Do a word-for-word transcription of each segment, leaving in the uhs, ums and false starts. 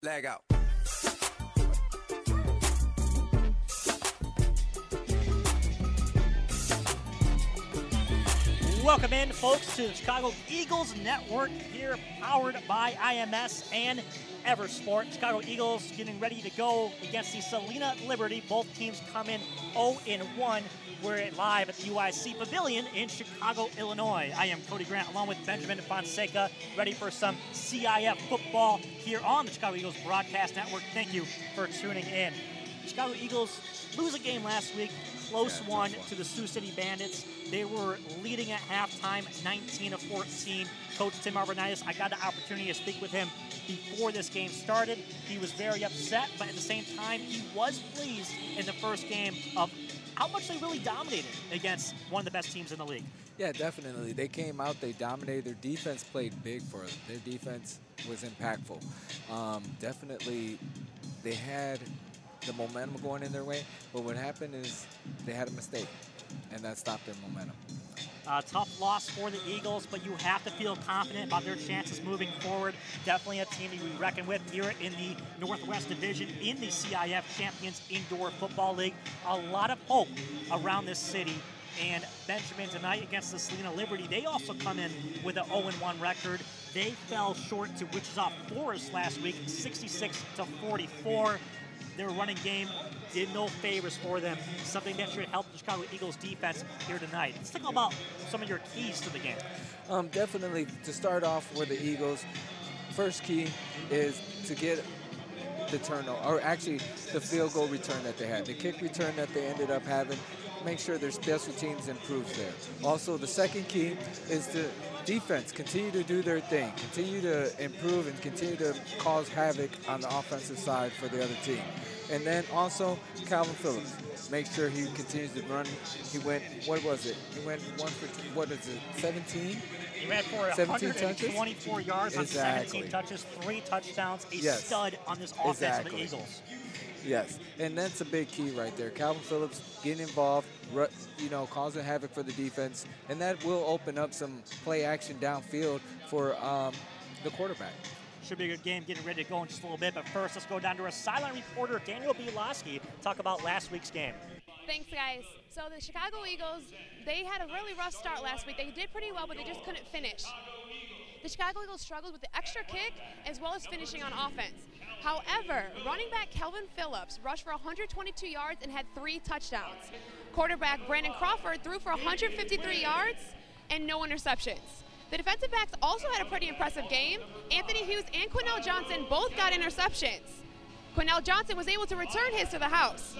Leg out. Welcome in, folks, to the Chicago Eagles Network here, powered by I M S and Eversport. Chicago Eagles getting ready to go against the Salina Liberty. Both teams come in oh and one. We're live at the U I C Pavilion in Chicago, Illinois. I am Cody Grant, along with Benjamin Fonseca, ready for some C I F football here on the Chicago Eagles Broadcast Network. Thank you for tuning in. Chicago Eagles lose a game last week, close yeah, one, one to the Sioux City Bandits. They were leading at halftime, nineteen to fourteen. Coach Tim Arvanitis, I got the opportunity to speak with him before this game started. He was very upset, but at the same time, he was pleased in the first game of how much they really dominated against one of the best teams in the league. Yeah, definitely. They came out, they dominated. Their defense played big for them. Their defense was impactful. Um, definitely, they had the momentum going in their way, but what happened is they had a mistake, and that stopped their momentum. Uh, tough loss for the Eagles, but you have to feel confident about their chances moving forward. Definitely a team to be reckoned with here in the Northwest Division in the C I F Champions Indoor Football League. A lot of hope around this city. And Benjamin, tonight against the Salina Liberty, they also come in with an oh and one record. They fell short to Wichita Forest last week, sixty-six to forty-four. Their running game did no favors for them, something that should help the Chicago Eagles defense here tonight. Let's talk about some of your keys to the game. Um, definitely, to start off with the Eagles, first key is to get the turnover, or actually the field goal return that they had. The kick return that they ended up having, make sure their special teams improves there. Also, the second key is to defense, continue to do their thing, continue to improve and continue to cause havoc on the offensive side for the other team. And then also Calvin Phillips, make sure he continues to run. He went, what was it? He went one for, what is it, seventeen? He ran for one hundred twenty-four yards on exactly. seventeen touches, three touchdowns, a yes. stud on this offense exactly. of the Eagles. Yes, and that's a big key right there. Calvin Phillips getting involved, you know, causing havoc for the defense, and that will open up some play action downfield for um, the quarterback. Should be a good game, getting ready to go in just a little bit. But first, let's go down to our sideline reporter, Daniel Bielowski, talk about last week's game. Thanks, guys. So the Chicago Eagles, they had a really rough start last week. They did pretty well, but they just couldn't finish. The Chicago Eagles struggled with the extra kick as well as finishing on offense. However, running back Calvin Phillips rushed for one hundred twenty-two yards and had three touchdowns. Quarterback Brandon Crawford threw for one hundred fifty-three yards and no interceptions. The defensive backs also had a pretty impressive game. Anthony Hughes and Quinnell Johnson both got interceptions. Quinnell Johnson was able to return his to the house.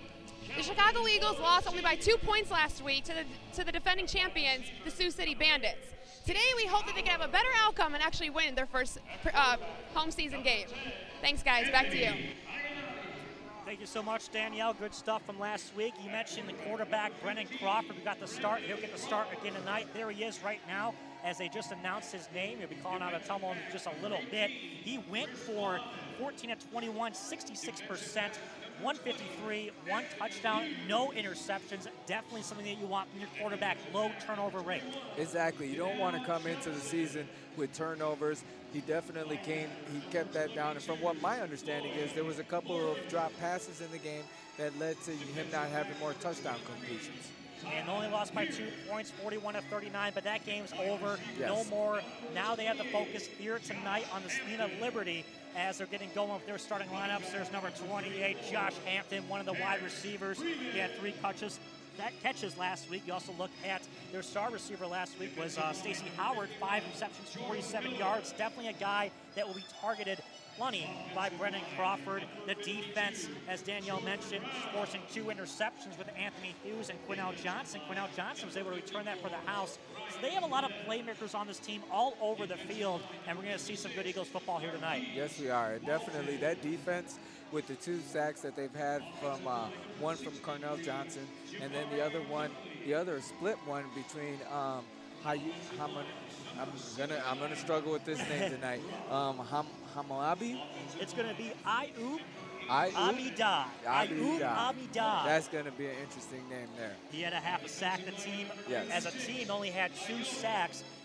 The Chicago Eagles lost only by two points last week to the, to the defending champions, the Sioux City Bandits. Today, we hope that they can have a better outcome and actually win their first uh, home season game. Thanks, guys. Back to you. Thank you so much, Danielle. Good stuff from last week. You mentioned the quarterback, Brendan Crawford, who got the start. He'll get the start again tonight. There he is right now, as they just announced his name. He'll be calling out a tumble in just a little bit. He went for fourteen of twenty-one, sixty-six percent. one fifty-three, one touchdown, no interceptions. Definitely something that you want from your quarterback, low turnover rate. Exactly. You don't want to come into the season with turnovers. He definitely came, he kept that down. And from what my understanding is, there was a couple of drop passes in the game that led to him not having more touchdown completions. And only lost by two points, forty-one to thirty-nine, but that game's over. Yes. No more. Now they have to focus here tonight on the Salina Liberty as they're getting going with their starting lineups. There's number twenty-eight, Josh Hampton, one of the wide receivers. He had three catches. That catches last week. You also look at their star receiver last week was uh, Stacey Howard, five receptions, forty-seven yards. Definitely a guy that will be targeted plenty by Brendan Crawford. The defense, as Danielle mentioned, forcing two interceptions with Anthony Hughes and Quinnell Johnson. Quinnell Johnson was able to return that for the house. So they have a lot of playmakers on this team all over the field, and we're going to see some good Eagles football here tonight. Yes, we are. Definitely that defense with the two sacks that they've had from uh, one from Quinnell Johnson, and then the other one, the other split one between um, Hayu, Haman, I'm gonna I'm gonna struggle with this name tonight. Um, Ham, Hamalabi. It's gonna be Ayub Ayub Abida. Ayub Abida. That's gonna be an interesting name there. He had a half a sack. The team, yes. as a team, only had two sacks.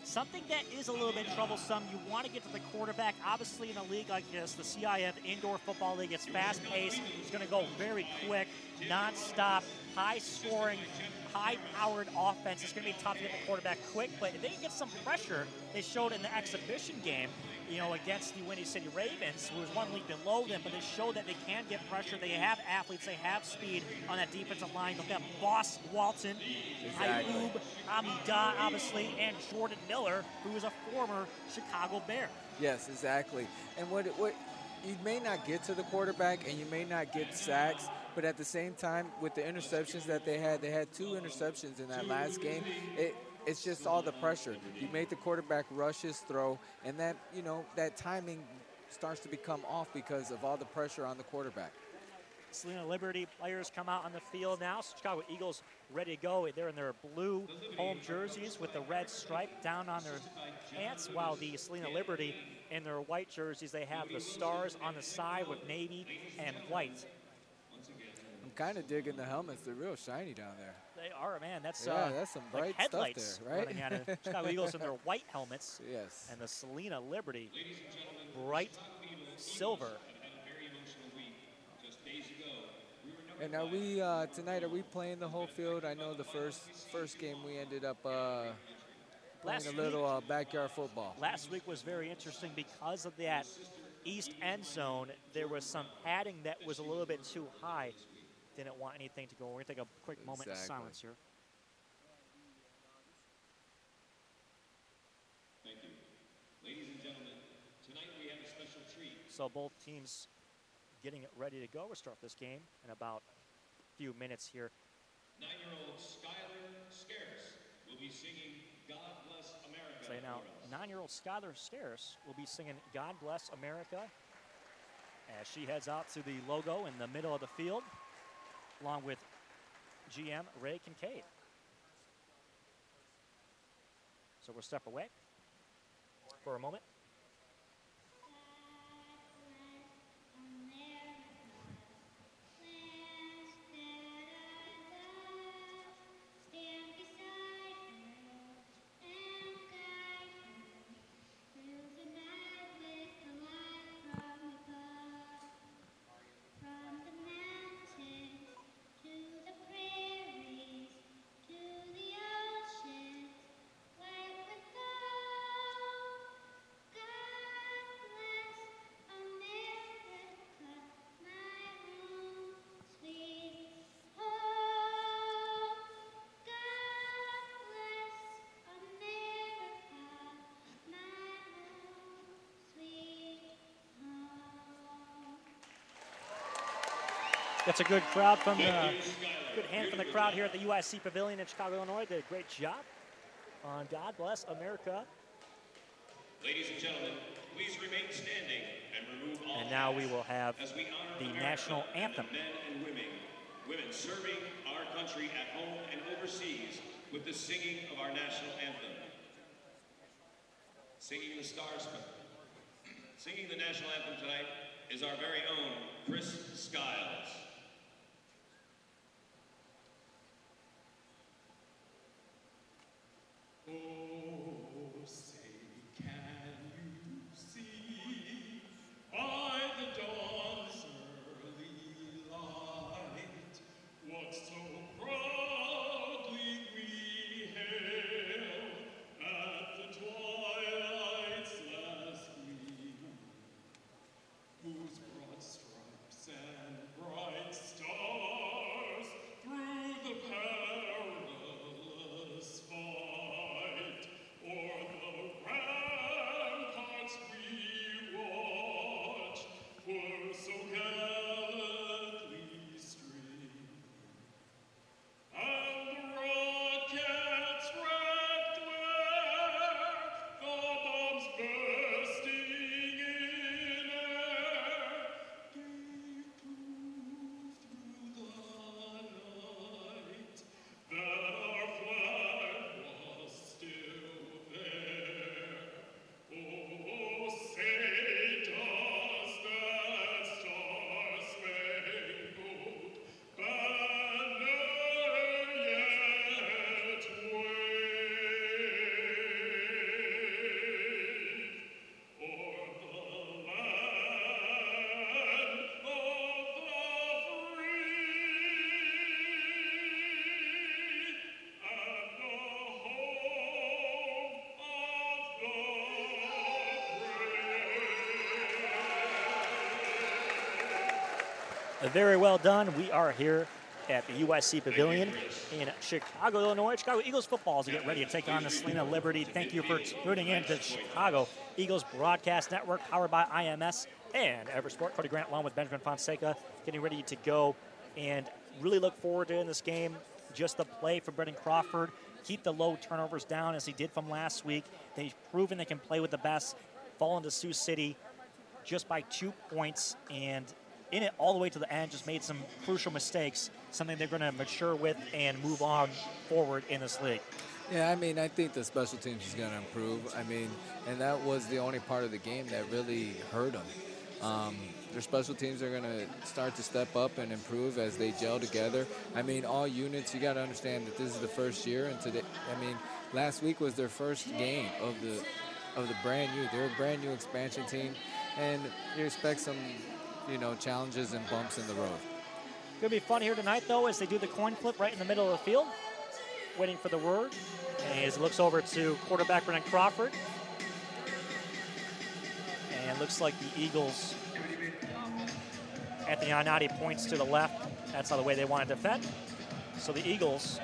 Something that is a little bit troublesome, you want to get to the quarterback. Obviously, in a league like this, the C I F Indoor Football League, it's fast-paced. It's going to go very quick, non-stop, high-scoring, high-powered offense. It's going to be tough to get the quarterback quick, but if they can get some pressure, they showed in the exhibition game, you know, against the Windy City Ravens, who was one league below them, but they showed that they can get pressure. They have athletes, they have speed on that defensive line. They'll have Boss Walton, Exactly. Ayub Amidah, obviously, and Jordan Miller, who is a former Chicago Bear. Yes, exactly. And what what you may not get to the quarterback and you may not get sacks, but at the same time, with the interceptions that they had, they had two interceptions in that last game. It it's just all the pressure. You made the quarterback rush his throw, and that, you know, that timing starts to become off because of all the pressure on the quarterback. Salina Liberty players come out on the field now. Chicago Eagles ready to go. They're in their blue home jerseys with the red stripe down on their pants, while the Salina Liberty in their white jerseys, they have the stars on the side with navy and white. I'm kind of digging the helmets. They're real shiny down there. They are, man. That's Yeah, uh, that's some like bright headlights stuff there, right? running out of Chicago Eagles in their white helmets. Yes. And the Salina Liberty, bright silver. And are we uh, tonight? Are we playing the whole field? I know the first first game we ended up uh, playing Last a little uh, backyard football. Last week was very interesting because of that east end zone. There was some padding that was a little bit too high. Didn't want anything to go. We're gonna take a quick moment Exactly. of silence here. Thank you. Ladies and gentlemen, tonight we have a special treat. So both teams getting it ready to go. We'll start this game in about a few minutes here. Nine-year-old Skylar Scarce will be singing God Bless America. Say now, for us. nine-year-old Skylar Scarce will be singing God Bless America as she heads out to the logo in the middle of the field, along with G M Ray Kincaid. So we'll step away for a moment. That's a good crowd from the good hand from the crowd here at the U I C Pavilion in Chicago, Illinois. Did a great job on God Bless America. Ladies and gentlemen, please remain standing and remove all And now we hats will have as we honor the America national and anthem. the men and women, women serving our country at home and overseas with the singing of our national anthem. Singing the stars, singing the national anthem tonight is our very own Chris Skiles. Oh, say, can you see by the dawn's early light what so proudly we hailed at the twilight's last gleam, whose broad stripes and bright Very well done. We are here at the U I C Pavilion in Chicago, Illinois. Chicago Eagles football as we get ready to take on the Salina Liberty. Thank you for tuning in to the Chicago Eagles Broadcast Network, powered by I M S and Eversport. Cody Grant along with Benjamin Fonseca getting ready to go, and really look forward to in this game just the play for Brendan Crawford. Keep the low turnovers down as he did from last week. They've proven they can play with the best. Fall into Sioux City just by two points, and in it all the way to the end, just made some crucial mistakes, something they're going to mature with and move on forward in this league. Yeah, I mean, I think the special teams is going to improve. I mean, and that was the only part of the game that really hurt them. Um, their special teams are going to start to step up and improve as they gel together. I mean, all units, you got to understand that this is the first year, and today, I mean, last week was their first game of the of the brand new. They're a brand new expansion team, and you expect some, you know, challenges and bumps in the road. Going to be fun here tonight, though, as they do the coin flip right in the middle of the field, waiting for the word. And as it looks over to quarterback Brendan Crawford. And looks like the Eagles, Anthony Anati points to the left. That's not the way they want to defend. So the Eagles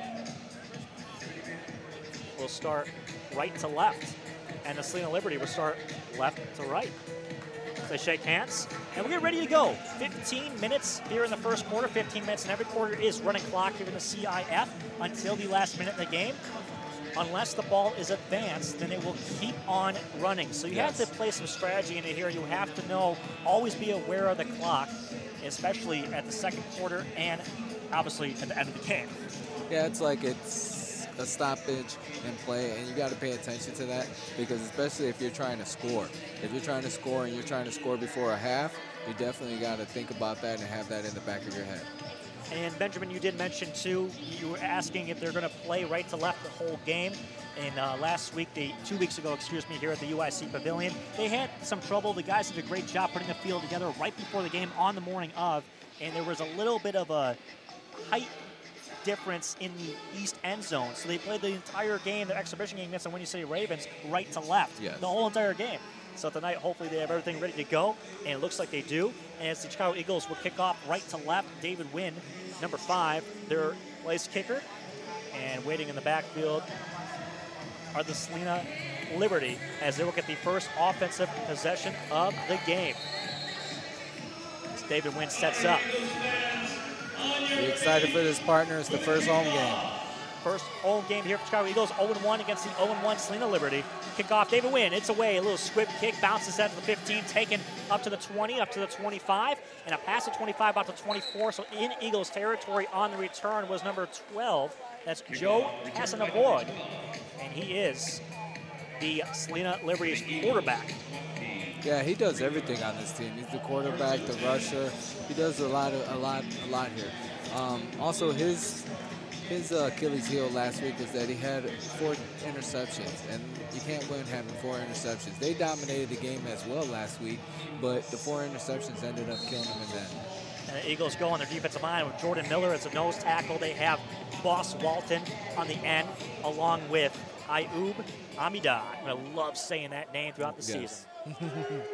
will start right to left, and the Salina Liberty will start left to right. They shake hands, and we're ready to go. fifteen minutes here in the first quarter. fifteen minutes in every quarter is running clock here in the C I F until the last minute in the game. Unless the ball is advanced, then it will keep on running. So you Yes. have to play some strategy into here. You have to know, always be aware of the clock, especially at the second quarter and obviously at the end of the game. Yeah, it's like it's a stoppage and play, and you got to pay attention to that, because especially if you're trying to score. If you're trying to score and you're trying to score before a half, you definitely got to think about that and have that in the back of your head. And Benjamin, you did mention too, you were asking if they're going to play right to left the whole game. And uh, last week, they, two weeks ago, excuse me, here at the U I C Pavilion, they had some trouble. The guys did a great job putting the field together right before the game on the morning of, and there was a little bit of a height difference in the east end zone. So they played the entire game, their exhibition game against the Windy City Ravens, right to left, Yes. the whole entire game. So tonight, hopefully they have everything ready to go, and it looks like they do. And as the Chicago Eagles will kick off right to left, David Wynn, number five, their place kicker. And waiting in the backfield are the Salina Liberty as they will get the first offensive possession of the game. As David Wynn sets up. Be excited for this partner. It's the first home game. First home game here for Chicago Eagles, oh and one against the oh and one Salina Liberty. Kickoff, David Wynn, it's away, a little squib kick, bounces out to the fifteen, taken up to the twenty, up to the twenty-five, and a pass to twenty-five, out to twenty-four, so in Eagles territory on the return was number twelve. That's Joe Casanavoy, and he is the Salina Liberty's quarterback. Yeah, he does everything on this team. He's the quarterback, the rusher. He does a lot, of, a lot, a lot here. Um, also, his his uh, Achilles heel last week was that he had four interceptions, and you can't win having four interceptions. They dominated the game as well last week, but the four interceptions ended up killing them in the end. And the Eagles go on their defensive line with Jordan Miller as a nose tackle. They have Boss Walton on the end, along with Ayub Amida. I love saying that name throughout the Yes. season.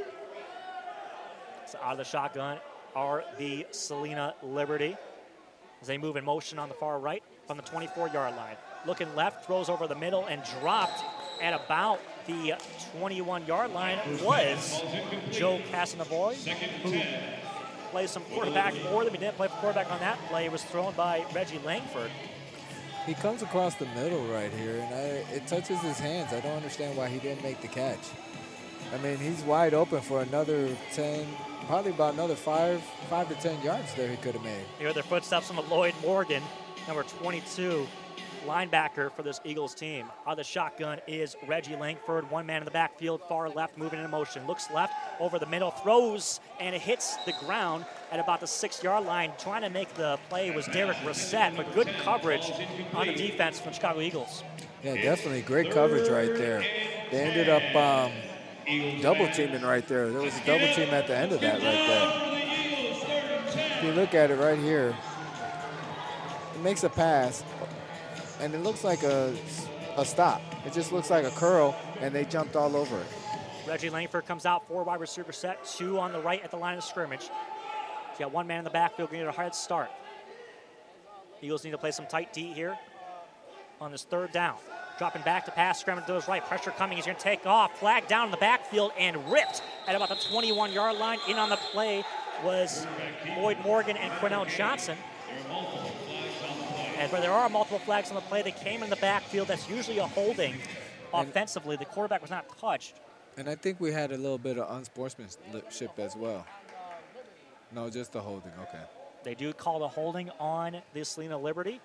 So out of the shotgun are the Salina Liberty as they move in motion on the far right from the twenty-four-yard line. Looking left, throws over the middle, and dropped at about the twenty-one-yard line was Joe Casanavoy, who plays some quarterback for them. He didn't play for quarterback on that play. It was thrown by Reggie Langford. He comes across the middle right here, and I, it touches his hands. I don't understand why he didn't make the catch. I mean, he's wide open for another ten, probably about another five, five to ten yards there he could have made. You hear their footsteps from Lloyd Morgan, number twenty-two, linebacker for this Eagles team. Out of the shotgun is Reggie Langford, one man in the backfield, far left, moving in motion. Looks left, over the middle, throws, and it hits the ground at about the six-yard line. Trying to make the play was Derek Brissett, but good coverage on the defense from the Chicago Eagles. Yeah, definitely great coverage right there. They ended up um, double teaming right there. There was a double team at the end of that right there. If you look at it right here, it makes a pass, and it looks like a, a stop. It just looks like a curl, and they jumped all over it. Reggie Langford comes out, four wide receiver set, two on the right at the line of scrimmage. He's got one man in the backfield, going to get a hard start. Eagles need to play some tight D here on this third down. Dropping back to pass, scrambling to his right. Pressure coming. He's going to take off. Flag down in the backfield and ripped at about the twenty-one-yard line. In on the play was Boyd Morgan and Quinnell Johnson. And but there are multiple flags on the play. They came in the backfield. That's usually a holding offensively. The quarterback was not touched. And I think we had a little bit of unsportsmanship as well. No, just the holding. Okay. They do call the holding on the Salina Liberty.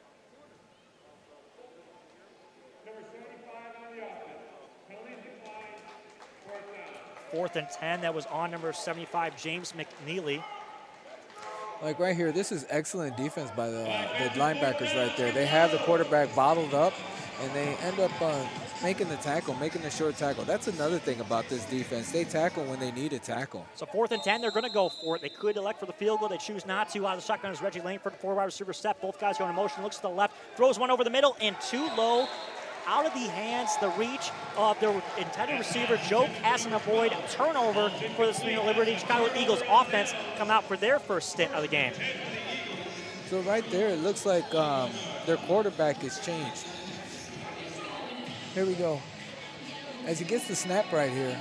Fourth and ten, that was on number seventy-five, James McNeely. Like right here, this is excellent defense by the, the linebackers right there. They have the quarterback bottled up, and they end up uh, making the tackle, making the short tackle. That's another thing about this defense. They tackle when they need a tackle. So fourth and ten, they're going to go for it. They could elect for the field goal. They choose not to. Out of the shotgun is Reggie Langford, four wide receiver step. Both guys going in motion, looks to the left, throws one over the middle, and too low. Out of the hands, the reach of their intended receiver, Joe Casanavoid. Turnover for the Salina Liberty. Chicago Eagles offense come out for their first stint of the game. So right there, it looks like um, their quarterback has changed. Here we go. As he gets the snap right here,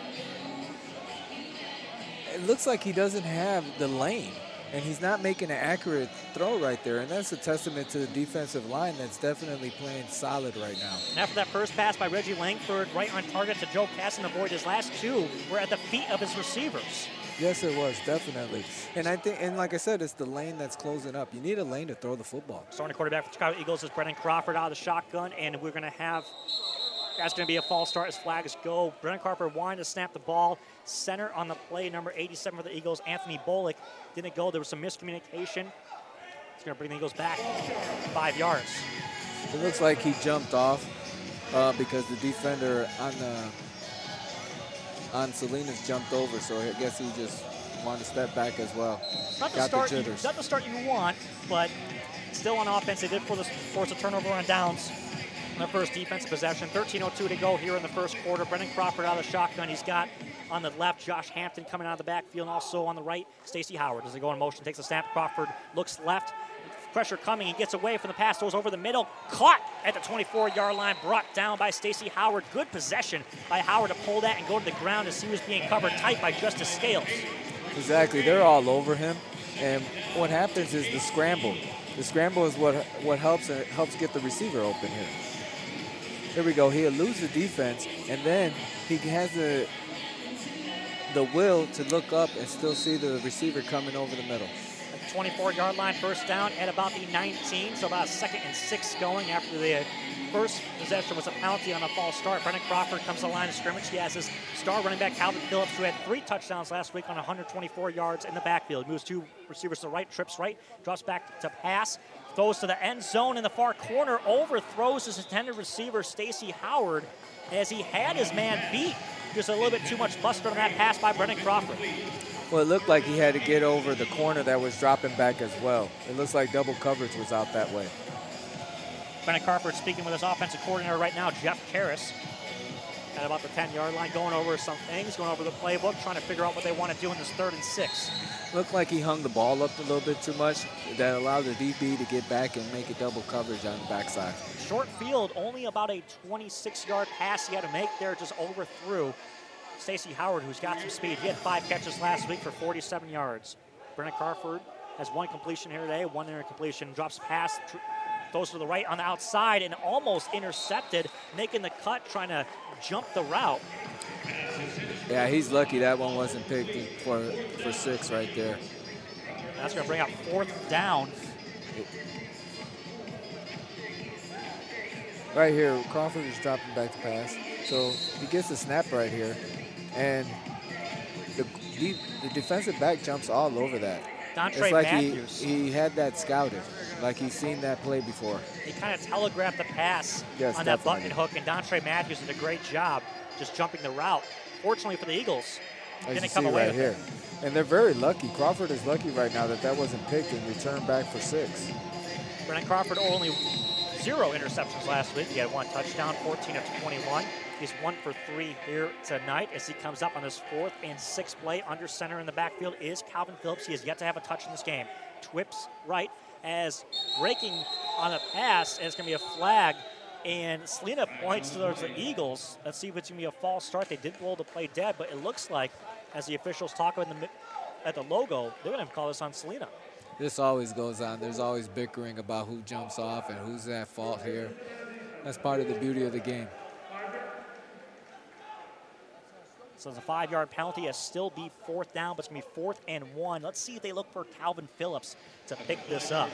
it looks like he doesn't have the lane. And he's not making an accurate throw right there. And that's a testament to the defensive line that's definitely playing solid right now. After that first pass by Reggie Langford, right on target to Joe Casanavoid, his last two were at the feet of his receivers. Yes, it was, definitely. And I think, and like I said, it's the lane that's closing up. You need a lane to throw the football. Starting quarterback for Chicago Eagles is Brennan Crawford out of the shotgun, and we're going to have, that's going to be a false start as flags go. Brennan Crawford wanted to snap the ball. Center on the play, number eighty-seven for the Eagles, Anthony Bullock, didn't go. There was some miscommunication. It's going to bring the Eagles back five yards. It looks like he jumped off uh, because the defender on the on Salinas jumped over, so I guess he just wanted to step back as well. Not the Got start, the you, jitters. not the start you want, but still on offense. They did force a turnover on downs on their first defensive possession. thirteen oh two to go here in the first quarter. Brendan Crawford out of the shotgun. He's got on the left Josh Hampton coming out of the backfield, and also on the right Stacey Howard. As they go in motion, takes a snap. Crawford looks left. Pressure coming. He gets away from the pass, goes over the middle. Caught at the twenty-four-yard line, brought down by Stacey Howard. Good possession by Howard to pull that and go to the ground as he was being covered tight by Justice Scales. Exactly. They're all over him. And what happens is the scramble. The scramble is what what helps uh, helps get the receiver open here. Here we go. He eludes the defense, and then he has the the will to look up and still see the receiver coming over the middle. At the twenty-four-yard line, first down at about the nineteen, so about a second and six going after the first possession was a penalty on a false start. Brendan Crawford comes to the line of scrimmage. He has his star running back, Calvin Phillips, who had three touchdowns last week on one hundred twenty-four yards in the backfield. Moves two receivers to the right, trips right, drops back to pass, throws to the end zone in the far corner, overthrows his intended receiver, Stacey Howard, as he had his man beat. Just a little bit too much buster on that pass by Brendan Crawford. Well, it looked like he had to get over the corner that was dropping back as well. It looks like double coverage was out that way. Brendan Crawford speaking with his offensive coordinator right now, Jeff Karras, at about the ten-yard line, going over some things, going over the playbook, trying to figure out what they want to do in this third and six. Looked like he hung the ball up a little bit too much. That allowed the D B to get back and make a double coverage on the backside. Short field, only about a twenty-six-yard pass he had to make there, just overthrew Stacey Howard, who's got some speed. He had five catches last week for forty-seven yards. Brendan Crawford has one completion here today, one incompletion, drops pass, tr- throws to the right on the outside and almost intercepted, making the cut, trying to jump the route. Yeah, he's lucky that one wasn't picked for, for six right there. That's going to bring up fourth down. Right here, Crawford is dropping back to pass. So he gets the snap right here. And the, the, the defensive back jumps all over that. Dontre it's like Matthews. He, he had that scouted, like he's seen that play before. He kind of telegraphed the pass Yes, on that definitely. button hook, and Dontre Matthews did a great job just jumping the route. Fortunately for the Eagles, As you didn't see come away right with here. it. And they're very lucky. Crawford is lucky right now that that wasn't picked and returned back for six. Brendan Crawford only zero interceptions last week. He had one touchdown, fourteen of twenty-one. He's one for three here tonight as he comes up on his fourth and sixth play. Under center in the backfield is Calvin Phillips. He has yet to have a touch in this game. Twips right as breaking on a pass, and it's going to be a flag. And Salina points towards the Eagles. Let's see if it's going to be a false start. They did blow the play dead, but it looks like, as the officials talk about in the, at the logo, they're going to call this on Salina. This always goes on. There's always bickering about who jumps off and who's at fault here. That's part of the beauty of the game. So it's a five-yard penalty. It'll still be fourth down, but it's going to be fourth and one. Let's see if they look for Calvin Phillips to pick this up.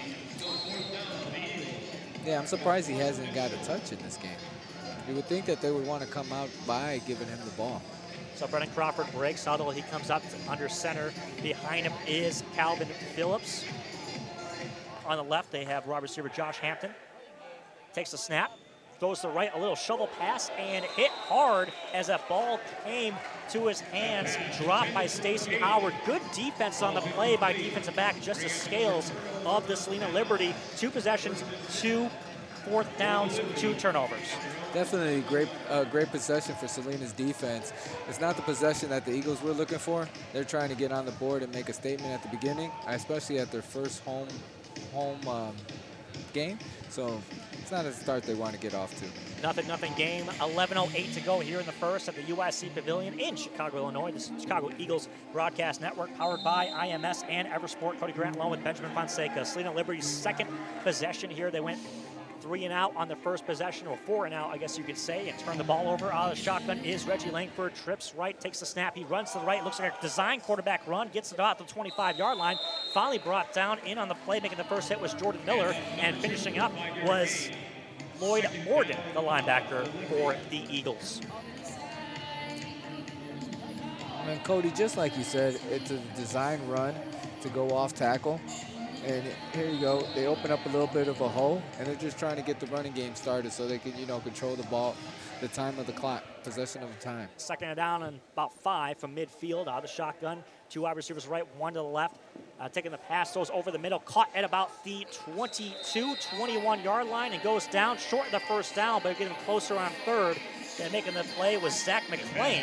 Yeah, I'm surprised he hasn't got a touch in this game. You would think that they would want to come out by giving him the ball. So Brennan Crawford breaks huddle. He comes up to under center. Behind him is Calvin Phillips. On the left, they have wide receiver Josh Hampton. Takes the snap. Goes to the right, a little shovel pass, and hit hard as that ball came to his hands. Dropped by Stacy Howard. Good defense on the play by defensive back Justice Scales of the Salina Liberty. Two possessions, two fourth downs, two turnovers. Definitely great, uh, great possession for Salina's defense. It's not the possession that the Eagles were looking for. They're trying to get on the board and make a statement at the beginning, especially at their first home, home um, game. So it's not a start they want to get off to. Nothing, nothing game. eleven oh eight to go here in the first at the U I C Pavilion in Chicago, Illinois. This is Chicago Eagles Broadcast Network, powered by I M S and Eversport. Cody Grant along with Benjamin Fonseca. Salina Liberty's second possession here. They went three and out on the first possession, or four and out, I guess you could say, and turned the ball over. Out of the shotgun is Reggie Langford. Trips right, takes the snap. He runs to the right. Looks like a design quarterback run. Gets it out to the twenty-five-yard line. Finally brought down in on the play. Making the first hit was Jordan Miller, and finishing up was Lloyd Morgan, the linebacker for the Eagles. And Cody, just like you said, it's a design run to go off tackle. And here you go. They open up a little bit of a hole, and they're just trying to get the running game started so they can, you know, control the ball, the time of the clock, possession of the time. Second and down and about five from midfield. Out of the shotgun. Two wide receivers right, one to the left. Uh, taking the pass, throws over the middle. Caught at about the twenty-two, twenty-one-yard line and goes down short of the first down, but getting closer on third. And making the play was Zach McClain.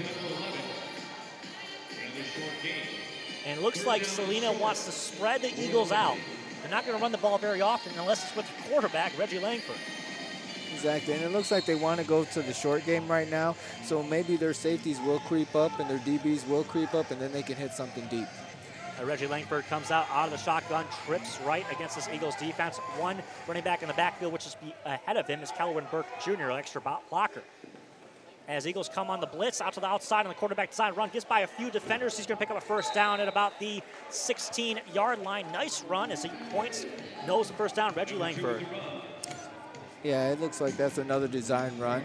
And it looks like Salina wants to spread the Eagles out. They're not going to run the ball very often unless it's with the quarterback, Reggie Langford. Exactly, and it looks like they want to go to the short game right now, so maybe their safeties will creep up and their D Bs will creep up, and then they can hit something deep. Uh, Reggie Langford comes out out of the shotgun, trips right against this Eagles defense. One running back in the backfield, which is be ahead of him, is Kelvin Burke Junior, an extra blocker. As Eagles come on the blitz, out to the outside on the quarterback design run, gets by a few defenders. He's going to pick up a first down at about the sixteen-yard line. Nice run as he points, knows the first down, Reggie Langford. Yeah, it looks like that's another design run.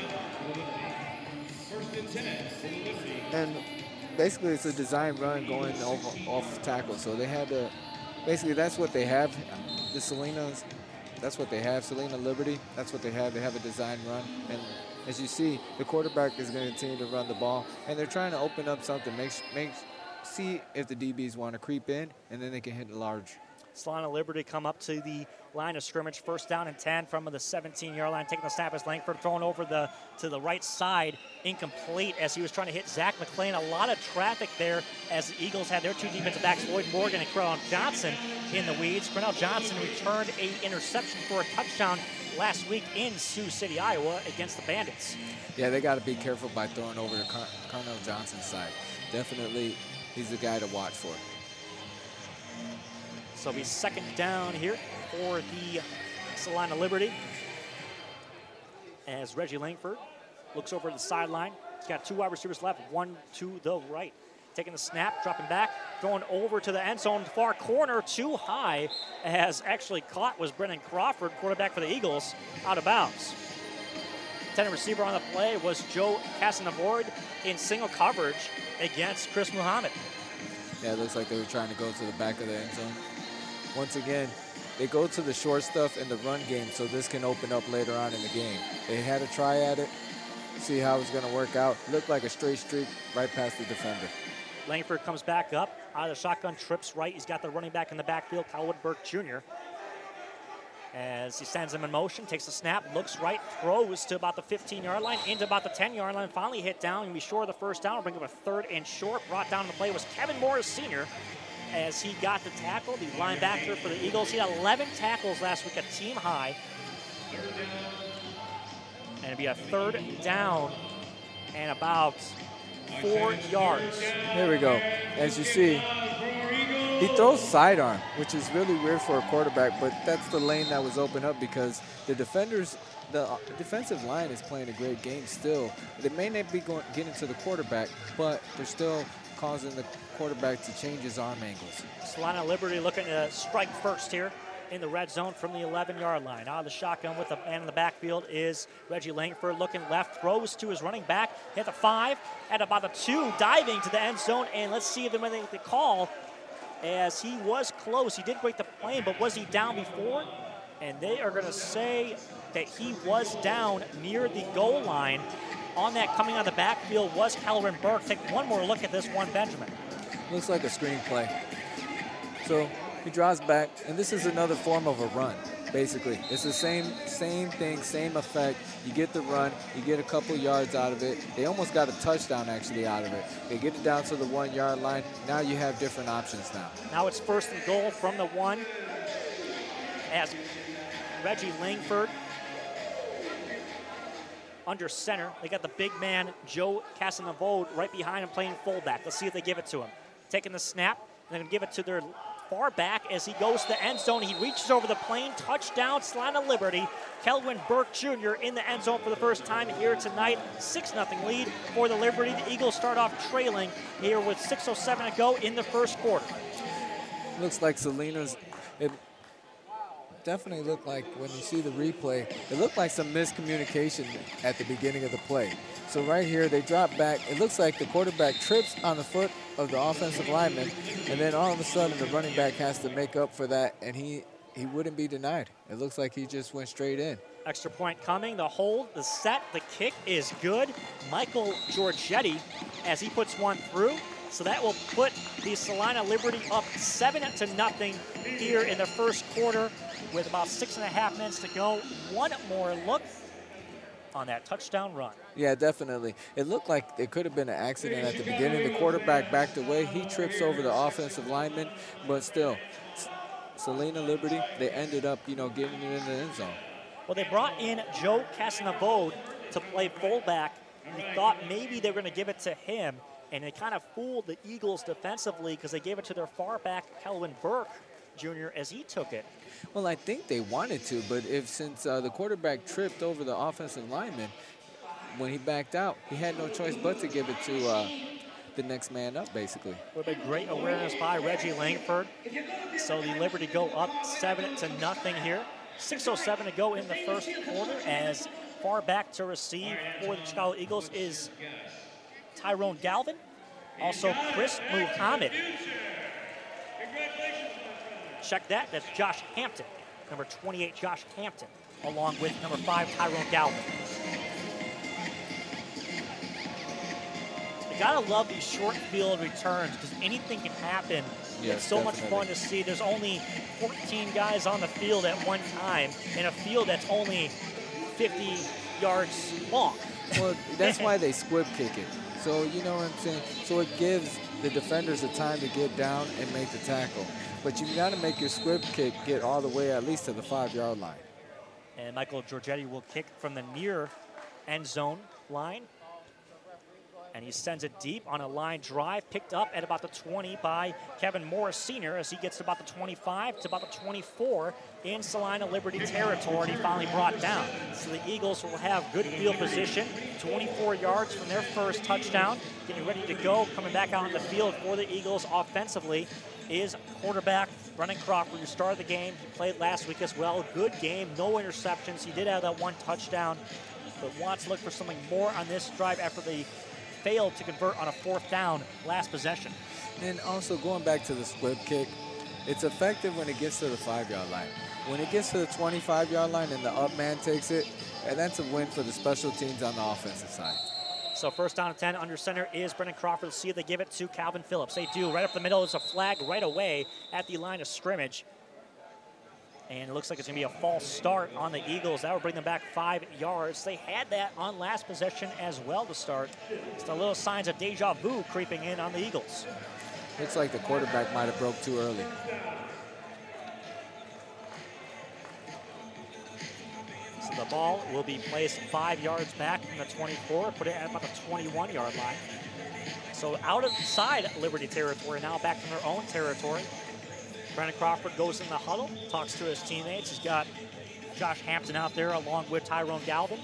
And basically it's a design run going over, off tackle. So they had to, basically that's what they have. The Salinas, that's what they have. Salina Liberty, that's what they have. They have a design run. And as you see, the quarterback is going to continue to run the ball. And they're trying to open up something, make, make, see if the D Bs want to creep in, and then they can hit large. Salina Liberty come up to the line of scrimmage, first down and ten from the seventeen-yard line. Taking the snap as Langford throwing over the to the right side, incomplete as he was trying to hit Zach McClain. A lot of traffic there as the Eagles had their two defensive backs, Lloyd Morgan and Cornell Johnson, in the weeds. Cornell Johnson returned a interception for a touchdown last week in Sioux City, Iowa, against the Bandits. Yeah, they got to be careful by throwing over to Car Cornell Johnson's side. Definitely, he's the guy to watch for. So it'll be second down here for the Salina Liberty. As Reggie Langford looks over the sideline. He's got two wide receivers left, one to the right. Taking the snap, dropping back, throwing over to the end zone, far corner, too high, as actually caught was Brennan Crawford, quarterback for the Eagles, out of bounds. Intended receiver on the play was Joe Casanavoid in single coverage against Chris Muhammad. Yeah, it looks like they were trying to go to the back of the end zone. Once again, they go to the short stuff in the run game so this can open up later on in the game. They had a try at it, see how it's going to work out. Looked like a straight streak right past the defender. Langford comes back up, out of the shotgun, trips right. He's got the running back in the backfield, Calwood Burke Junior as he sends him in motion, takes the snap, looks right, throws to about the fifteen-yard line, into about the ten-yard line, finally hit down, and be sure of the first down, bring up a third and short. Brought down in the play was Kevin Morris Senior as he got the tackle, the linebacker for the Eagles. He had eleven tackles last week, a team high. And it'd be a third down and about four yards. There we go. As you see, he throws sidearm, which is really weird for a quarterback, but that's the lane that was open up because the defenders, the defensive line is playing a great game still. They may not be going, getting to the quarterback, but they're still causing the quarterback to change his arm angles. Salina Liberty looking to strike first here in the red zone from the eleven-yard line. Out of the shotgun with the man in the backfield is Reggie Langford looking left, throws to his running back, hit the five, at about the two, diving to the end zone, and let's see if they make the call as he was close. He did break the plane, but was he down before? And they are going to say that he was down near the goal line. On that, coming out of the backfield was Calvin Burke. Take one more look at this one, Benjamin. Looks like a screenplay. So he draws back, and this is another form of a run, basically. It's the same same thing, same effect. You get the run, you get a couple yards out of it. They almost got a touchdown, actually, out of it. They get it down to the one-yard line. Now you have different options now. Now it's first and goal from the one as Reggie Langford under center. They got the big man, Joe Casanavode, right behind him playing fullback. Let's see if they give it to him. Taking the snap, and they're going to give it to their far back as he goes to the end zone. He reaches over the plane, touchdown, Salina Liberty. Kelvin Burke Junior in the end zone for the first time here tonight. six nothing lead for the Liberty. The Eagles start off trailing here with six oh seven to go in the first quarter. Looks like Salina's, it definitely looked like when you see the replay, it looked like some miscommunication at the beginning of the play. So right here, they drop back. It looks like the quarterback trips on the foot of the offensive lineman, and then all of a sudden the running back has to make up for that, and he, he wouldn't be denied. It looks like he just went straight in. Extra point coming, the hold, the set, the kick is good. Michael Giorgetti as he puts one through. So that will put the Salina Liberty up seven to nothing here in the first quarter with about six and a half minutes to go. One more look on that touchdown run. Yeah, definitely. It looked like it could have been an accident at the beginning. The quarterback backed away. He trips over the offensive lineman, but still, Salina Liberty, they ended up, you know, getting it in the end zone. Well, they brought in Joe Casanavode to play fullback. We thought maybe they were going to give it to him, and they kind of fooled the Eagles defensively because they gave it to their far back, Kelvin Burke Junior, as he took it. Well, I think they wanted to, but if since uh, the quarterback tripped over the offensive lineman, when he backed out, he had no choice but to give it to uh, the next man up, basically. With a great awareness by Reggie Langford. So the Liberty go up seven to nothing here. six oh seven to go in the first quarter as far back to receive for the Chicago Eagles is Tyrone Galvin. Also Chris Muhammad. Check that, that's Josh Hampton. Number twenty-eight, Josh Hampton, along with number five, Tyrone Galvin. You gotta love these short field returns because anything can happen. Yes, it's so definitely. much fun to see. There's only fourteen guys on the field at one time in a field that's only fifty yards long. Well, that's why they squib kick it. So, you know what I'm saying? So it gives the defenders the time to get down and make the tackle. But you got to make your squib kick get all the way at least to the five-yard line. And Michael Giorgetti will kick from the near end zone line. And he sends it deep on a line drive, picked up at about the twenty by Kevin Morris Senior as he gets to about the twenty-five to about the twenty-four in Salina Liberty territory. He finally brought down. So the Eagles will have good field position, twenty-four yards from their first touchdown. Getting ready to go, coming back out in the field for the Eagles offensively is quarterback Brennan Crawford, who started the game. He played last week as well. Good game, no interceptions. He did have that one touchdown, but wants to look for something more on this drive after the failed to convert on a fourth down last possession. And also going back to the squib kick, it's effective when it gets to the five-yard line. When it gets to the twenty-five-yard line and the up man takes it, and that's a win for the special teams on the offensive side. So first down and ten, under center is Brendan Crawford. Let's see if they give it to Calvin Phillips. They do. Right up the middle is a flag right away at the line of scrimmage. And it looks like it's going to be a false start on the Eagles. That will bring them back five yards. They had that on last possession as well to start. Just a little signs of deja vu creeping in on the Eagles. Looks like the quarterback might have broke too early. So the ball will be placed five yards back from the twenty-four, put it at about the twenty-one yard line. So out of side Liberty territory now, back from their own territory. Brennan Crawford goes in the huddle, talks to his teammates. He's got Josh Hampton out there along with Tyrone Galvin.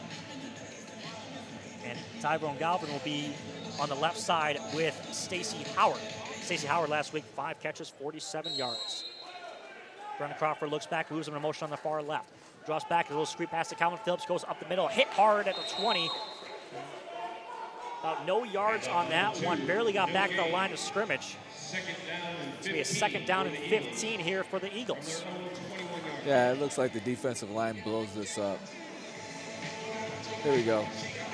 And Tyrone Galvin will be on the left side with Stacy Howard. Stacy Howard last week, five catches, forty-seven yards. Brennan Crawford looks back, moves him in motion on the far left. Drops back, a little screen pass to Calvin Phillips, goes up the middle, hit hard at the twenty. About no yards on that one, barely got back to the line of scrimmage. It's going to be a second down and fifteen here for the Eagles. Yeah, it looks like the defensive line blows this up. Here we go.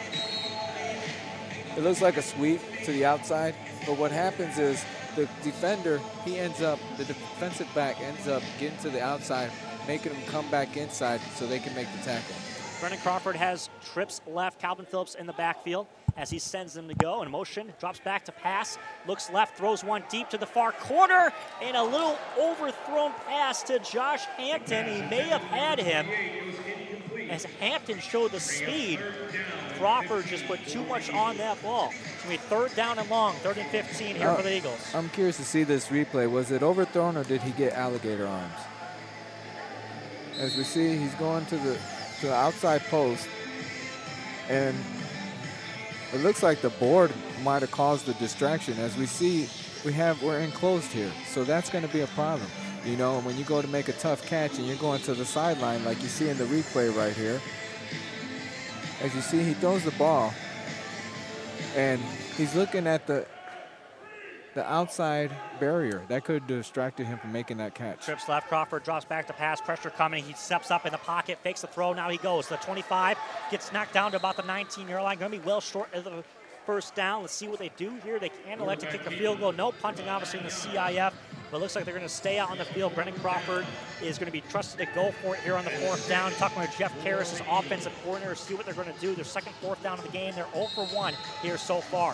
It looks like a sweep to the outside, but what happens is the defender, he ends up, the defensive back ends up getting to the outside, making them come back inside so they can make the tackle. Brennan Crawford has trips left, Calvin Phillips in the backfield as he sends them to go in motion, drops back to pass, looks left, throws one deep to the far corner, and a little overthrown pass to Josh Hampton. He may have had him as Hampton showed the speed. Crawford just put too much on that ball. It's going to be third down and long, third and fifteen here uh, for the Eagles. I'm curious to see this replay. Was it overthrown or did he get alligator arms? As we see, he's going to the to the outside post, and it looks like the board might have caused the distraction. As we see, we have we're enclosed here, so that's going to be a problem. You know, when you go to make a tough catch and you're going to the sideline, like you see in the replay right here. As you see, he throws the ball, and he's looking at the the outside barrier. That could have distracted him from making that catch. Trips left, Crawford drops back to pass, pressure coming. He steps up in the pocket, fakes the throw, now he goes. The twenty-five gets knocked down to about the nineteen yard line. Going to be well short of the first down. Let's see what they do here. They can elect to kick a field goal. No punting, obviously, in the C I F, but it looks like they're going to stay out on the field. Brennan Crawford is going to be trusted to go for it here on the fourth down. Talking with Jeff Karras, his offensive coordinator, see what they're going to do. Their second fourth down of the game. They're zero for one here so far.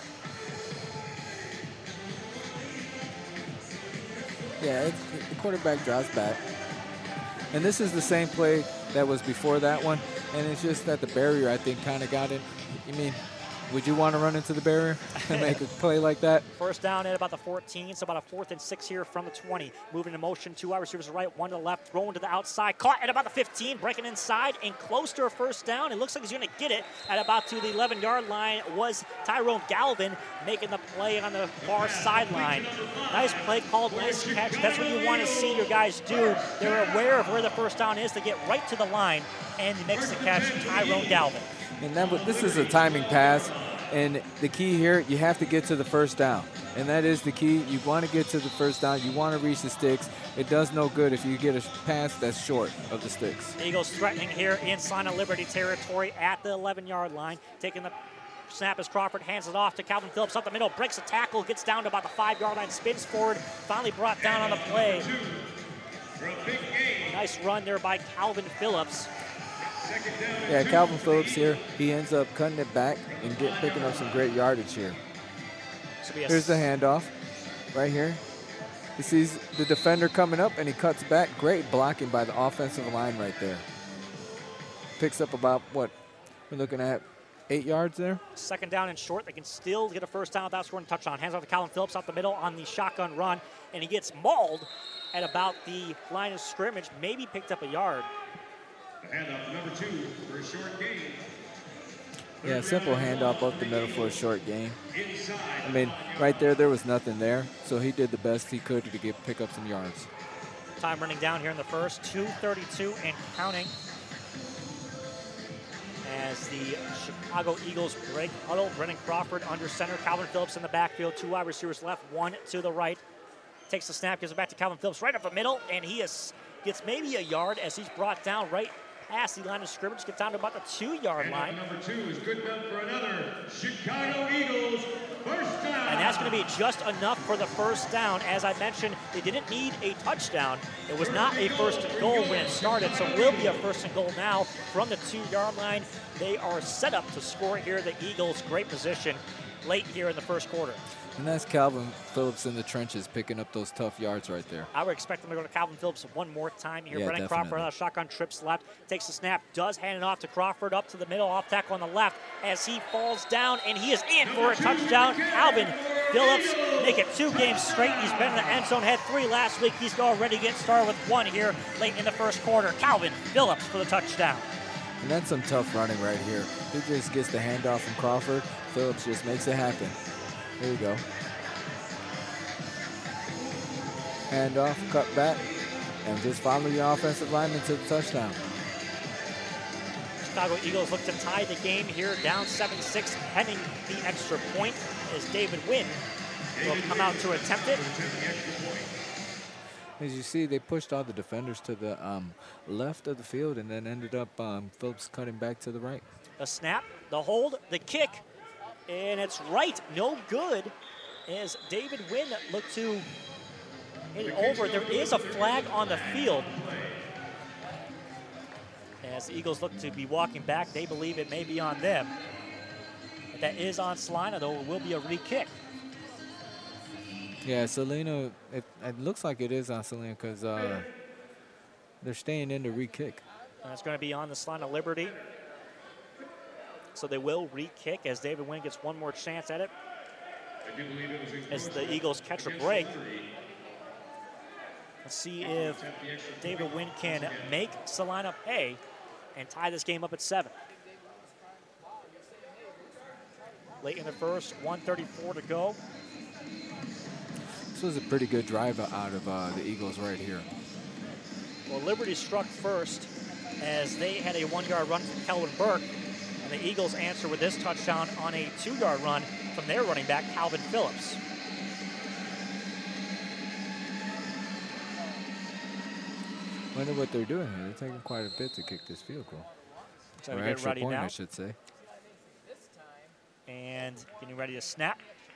Yeah, it's, the quarterback drops back. And this is the same play that was before that one, and it's just that the barrier, I think, kind of got in. You mean, would you want to run into the barrier and make a play like that? First down at about the fourteen, so about a fourth and six here from the twenty. Moving in motion, two wide receivers to the right, one to the left, thrown to the outside, caught at about the fifteen, breaking inside and close to a first down. It looks like he's going to get it at about to the eleven yard line. Was Tyrone Galvin making the play on the far sideline. Nice play called, nice catch. That's what you want to see your guys do. They're aware of where the first down is. They get right to the line, and he makes the catch, Tyrone Galvin. And that, this is a timing pass, and the key here, you have to get to the first down. And that is the key. You want to get to the first down. You want to reach the sticks. It does no good if you get a pass that's short of the sticks. Eagles threatening here inside of Liberty territory at the eleven yard line. Taking the snap as Crawford hands it off to Calvin Phillips up the middle, breaks a tackle, gets down to about the five yard line, spins forward, finally brought down on the play. Nice run there by Calvin Phillips. Yeah, Calvin Phillips here, he ends up cutting it back and get, picking up some great yardage here. Here's the handoff right here. He sees the defender coming up and he cuts back. Great blocking by the offensive line right there. Picks up about, what, we're looking at eight yards there. Second down and short. They can still get a first down without scoring a touchdown. Hands off to Calvin Phillips up the middle on the shotgun run, and he gets mauled at about the line of scrimmage, maybe picked up a yard. Handoff number two for a short gain. Yeah, simple handoff up the middle for a short gain. I mean, right there, there was nothing there, so he did the best he could to get pick up some yards. Time running down here in the first, two thirty-two and counting. As the Chicago Eagles break huddle, Brennan Crawford under center, Calvin Phillips in the backfield, two wide receivers left, one to the right. Takes the snap, gives it back to Calvin Phillips right up the middle, and he is, gets maybe a yard as he's brought down right past the line of scrimmage, gets down to about the two yard line. Number two is good enough for another Chicago Eagles And that's going to be just enough for the first down. As I mentioned, they didn't need a touchdown. It was not a first and goal when it started, so it will be a first and goal now from the two-yard line. They are set up to score here. The Eagles, great position late here in the first quarter. And that's Calvin Phillips in the trenches picking up those tough yards right there. I would expect them to go to Calvin Phillips one more time here. Yeah, Brennan definitely. Crawford on a shotgun trips left, takes the snap, does hand it off to Crawford up to the middle, off tackle on the left as he falls down, and he is in for a touchdown. Calvin Phillips make it two games straight. He's been in the end zone, had three last week. He's already getting started with one here late in the first quarter. Calvin Phillips for the touchdown. And that's some tough running right here. He just gets the handoff from Crawford. Phillips just makes it happen. There you go. Handoff, cut back, and just follow your offensive lineman to the touchdown. Chicago Eagles look to tie the game here, down seven six, heading the extra point as David Wynn will come out to attempt it. As you see, they pushed all the defenders to the um, left of the field and then ended up um, Phillips cutting back to the right. The snap, the hold, the kick, and it's right, no good, as David Wynn looked to hit it over. There is a flag on the field. As the Eagles look to be walking back, they believe it may be on them. But that is on Salina, though it will be a re-kick. Yeah, Salina, it, it looks like it is on Salina because uh, they're staying in the re-kick. And it's going to be on the Salina Liberty. So they will re-kick as David Wynn gets one more chance at it. As the Eagles catch a break. Let's see if David Wynn can make Salina pay and tie this game up at seven. Late in the first, one thirty-four to go. This was a pretty good drive out of uh, the Eagles right here. Well, Liberty struck first as they had a one-yard run from Kelvin Burke, and the Eagles answer with this touchdown on a two-yard run from their running back, Calvin Phillips. Wonder what they're doing here. They're taking quite a bit to kick this field goal. So or we get extra ready point, now. I should say. And getting ready to snap.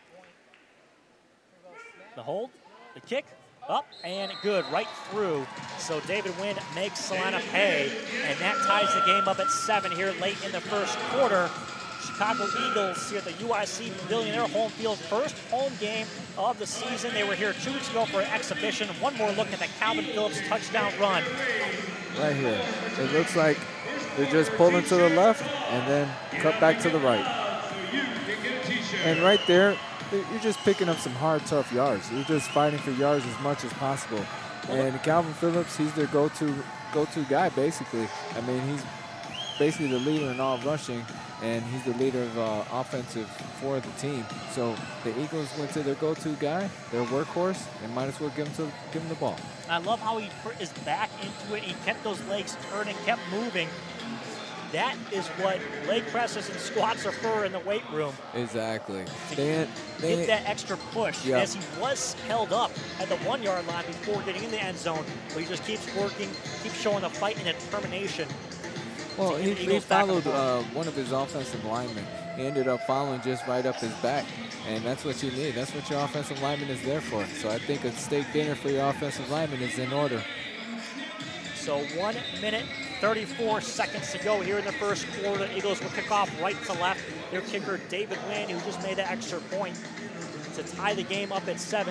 The hold, the kick, up and good, right through. So David Wynn makes Salina pay, and that ties the game up at seven here late in the first quarter. Chicago Eagles here at the U I C Pavilion, their home field, first home game of the season. They were here two weeks ago for an exhibition. One more look at the Calvin Phillips touchdown run. Right here. It looks like they're just pulling to the left and then cut back to the right. And right there, you're just picking up some hard, tough yards. You're just fighting for yards as much as possible. And Calvin Phillips, he's their go-to go-to guy, basically. I mean, he's basically the leader in all rushing, and he's the leader of uh, offensive for the team. So the Eagles went to their go-to guy, their workhorse, and might as well give him, to, give him the ball. I love how he put his back into it. He kept those legs turning, kept moving. That is what leg presses and squats are for in the weight room. Exactly. To They, they, Get that extra push, Yeah. as he was held up at the one-yard line before getting in the end zone, but he just keeps working, keeps showing the fight and determination. Well, to get he, the he Eagles back on the followed board. uh, one of his offensive linemen. He ended up following just right up his back, and that's what you need. That's what your offensive lineman is there for. So I think a steak dinner for your offensive lineman is in order. So one minute, thirty-four seconds to go here in the first quarter. The Eagles will kick off right to left. Their kicker, David Wynn, who just made that extra point to tie the game up at seven.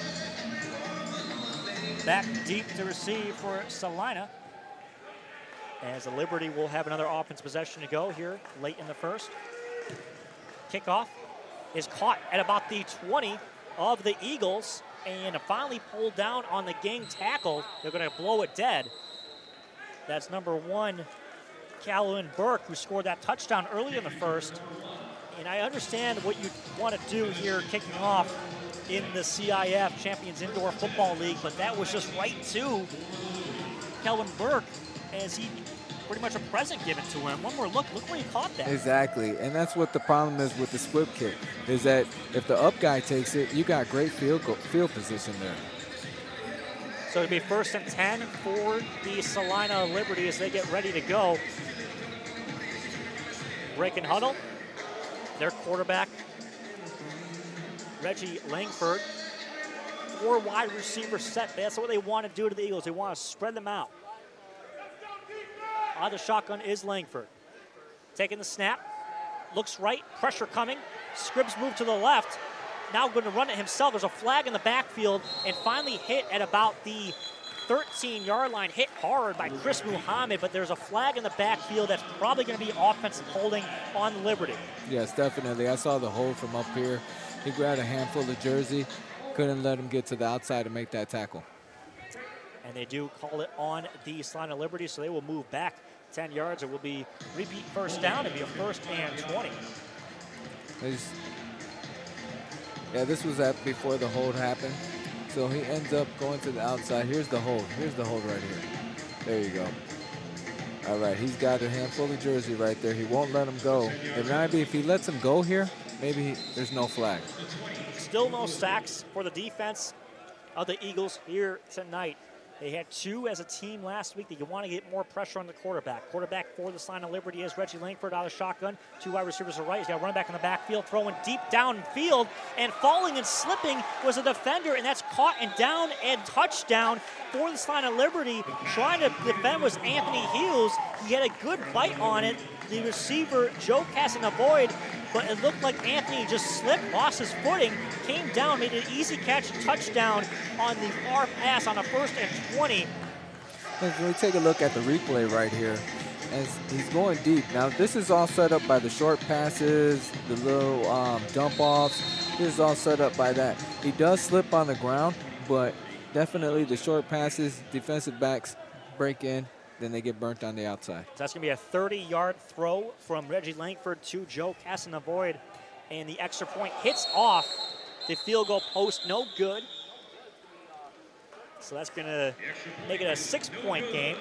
Back deep to receive for Salina. As the Liberty will have another offense possession to go here late in the first. Kickoff is caught at about the twenty of the Eagles and finally pulled down on the gang tackle. They're going to blow it dead. That's number one, Calvin Burke, who scored that touchdown early in the first. And I understand what you want to do here kicking off in the C I F Champions Indoor Football League, but that was just right to Calvin Burke as he pretty much a present given to him. One more look, look where he caught that. Exactly, and that's what the problem is with the split kick, is that if the up guy takes it, you got great field goal, field position there. So it'll be first and ten for the Salina Liberty as they get ready to go. Break and huddle. Their quarterback Reggie Langford. Four wide receiver set. That's what they want to do to the Eagles. They want to spread them out. On the shotgun is Langford. Taking the snap. Looks right. Pressure coming. Scribbs move to the left. Now going to run it himself. There's a flag in the backfield and finally hit at about the thirteen-yard line. Hit hard by Chris Muhammad, but there's a flag in the backfield that's probably going to be offensive holding on Liberty. Yes, definitely. I saw the hold from up here. He grabbed a handful of jersey. Couldn't let him get to the outside and make that tackle. And they do call it on the line of Liberty, so they will move back ten yards. It will be repeat first down. It'll be a first and twenty. He's, yeah, this was at before the hold happened. So he ends up going to the outside. Here's the hold. Here's the hold right here. There you go. All right, he's got a handful of jersey right there. He won't let him go. And maybe if he lets him go here, maybe he, there's no flag. Still no sacks for the defense of the Eagles here tonight. They had two as a team last week. They want to get more pressure on the quarterback. Quarterback for the line of Liberty is Reggie Langford out of shotgun. Two wide receivers to right. He's got a running back in the backfield, throwing deep downfield, and falling and slipping was a defender, and that's caught and down and touchdown for the line of Liberty. Trying to defend was Anthony Hughes. He had a good bite on it. The receiver, Joe Casanavoid, but it looked like Anthony just slipped, lost his footing, came down, made an easy catch, touchdown on the far pass on a first and twenty. When we take a look at the replay right here, as he's going deep. Now, this is all set up by the short passes, the little um, dump offs. This is all set up by that. He does slip on the ground, but definitely the short passes, defensive backs break in, then they get burnt on the outside. So that's going to be a thirty-yard throw from Reggie Langford to Joe Casanavoid. And the extra point hits off the field goal post. No good. So that's going to make it a six-point game.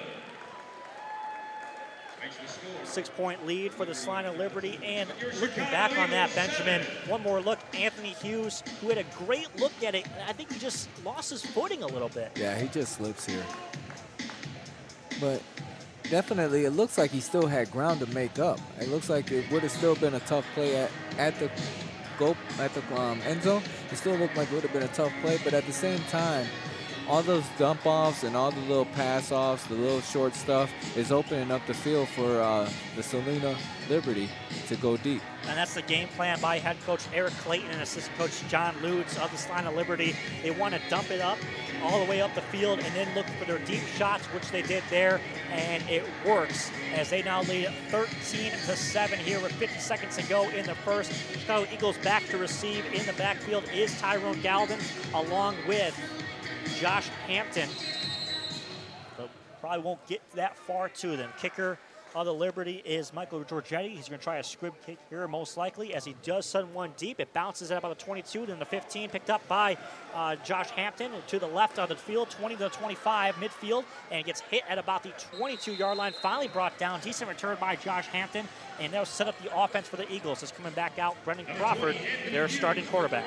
Six-point lead for the line of Liberty. And looking back on that, Benjamin, one more look. Anthony Hughes, who had a great look at it. I think he just lost his footing a little bit. Yeah, he just slips here. But definitely, it looks like he still had ground to make up. It looks like it would have still been a tough play at, at the goal, at the um, end zone. It still looked like it would have been a tough play, but at the same time, all those dump offs and all the little pass offs, the little short stuff, is opening up the field for uh, the Salina Liberty to go deep. And that's the game plan by head coach Eric Clayton and assistant coach John Lutz of the line of Liberty. They want to dump it up all the way up the field and then look for their deep shots, which they did there, and it works as they now lead thirteen to seven here with fifty seconds to go in the first. Chicago Eagles back to receive. In the backfield is Tyrone Galvin along with Josh Hampton. But probably won't get that far to them. Kicker of the Liberty is Michael Giorgetti. He's going to try a scrib kick here most likely as he does send one deep. It bounces at about the twenty-two, then the fifteen, picked up by uh, Josh Hampton to the left of the field, twenty to the twenty-five midfield, and gets hit at about the twenty-two-yard line. Finally brought down. Decent return by Josh Hampton, and that'll set up the offense for the Eagles. It's coming back out. Brendan Crawford, their starting quarterback.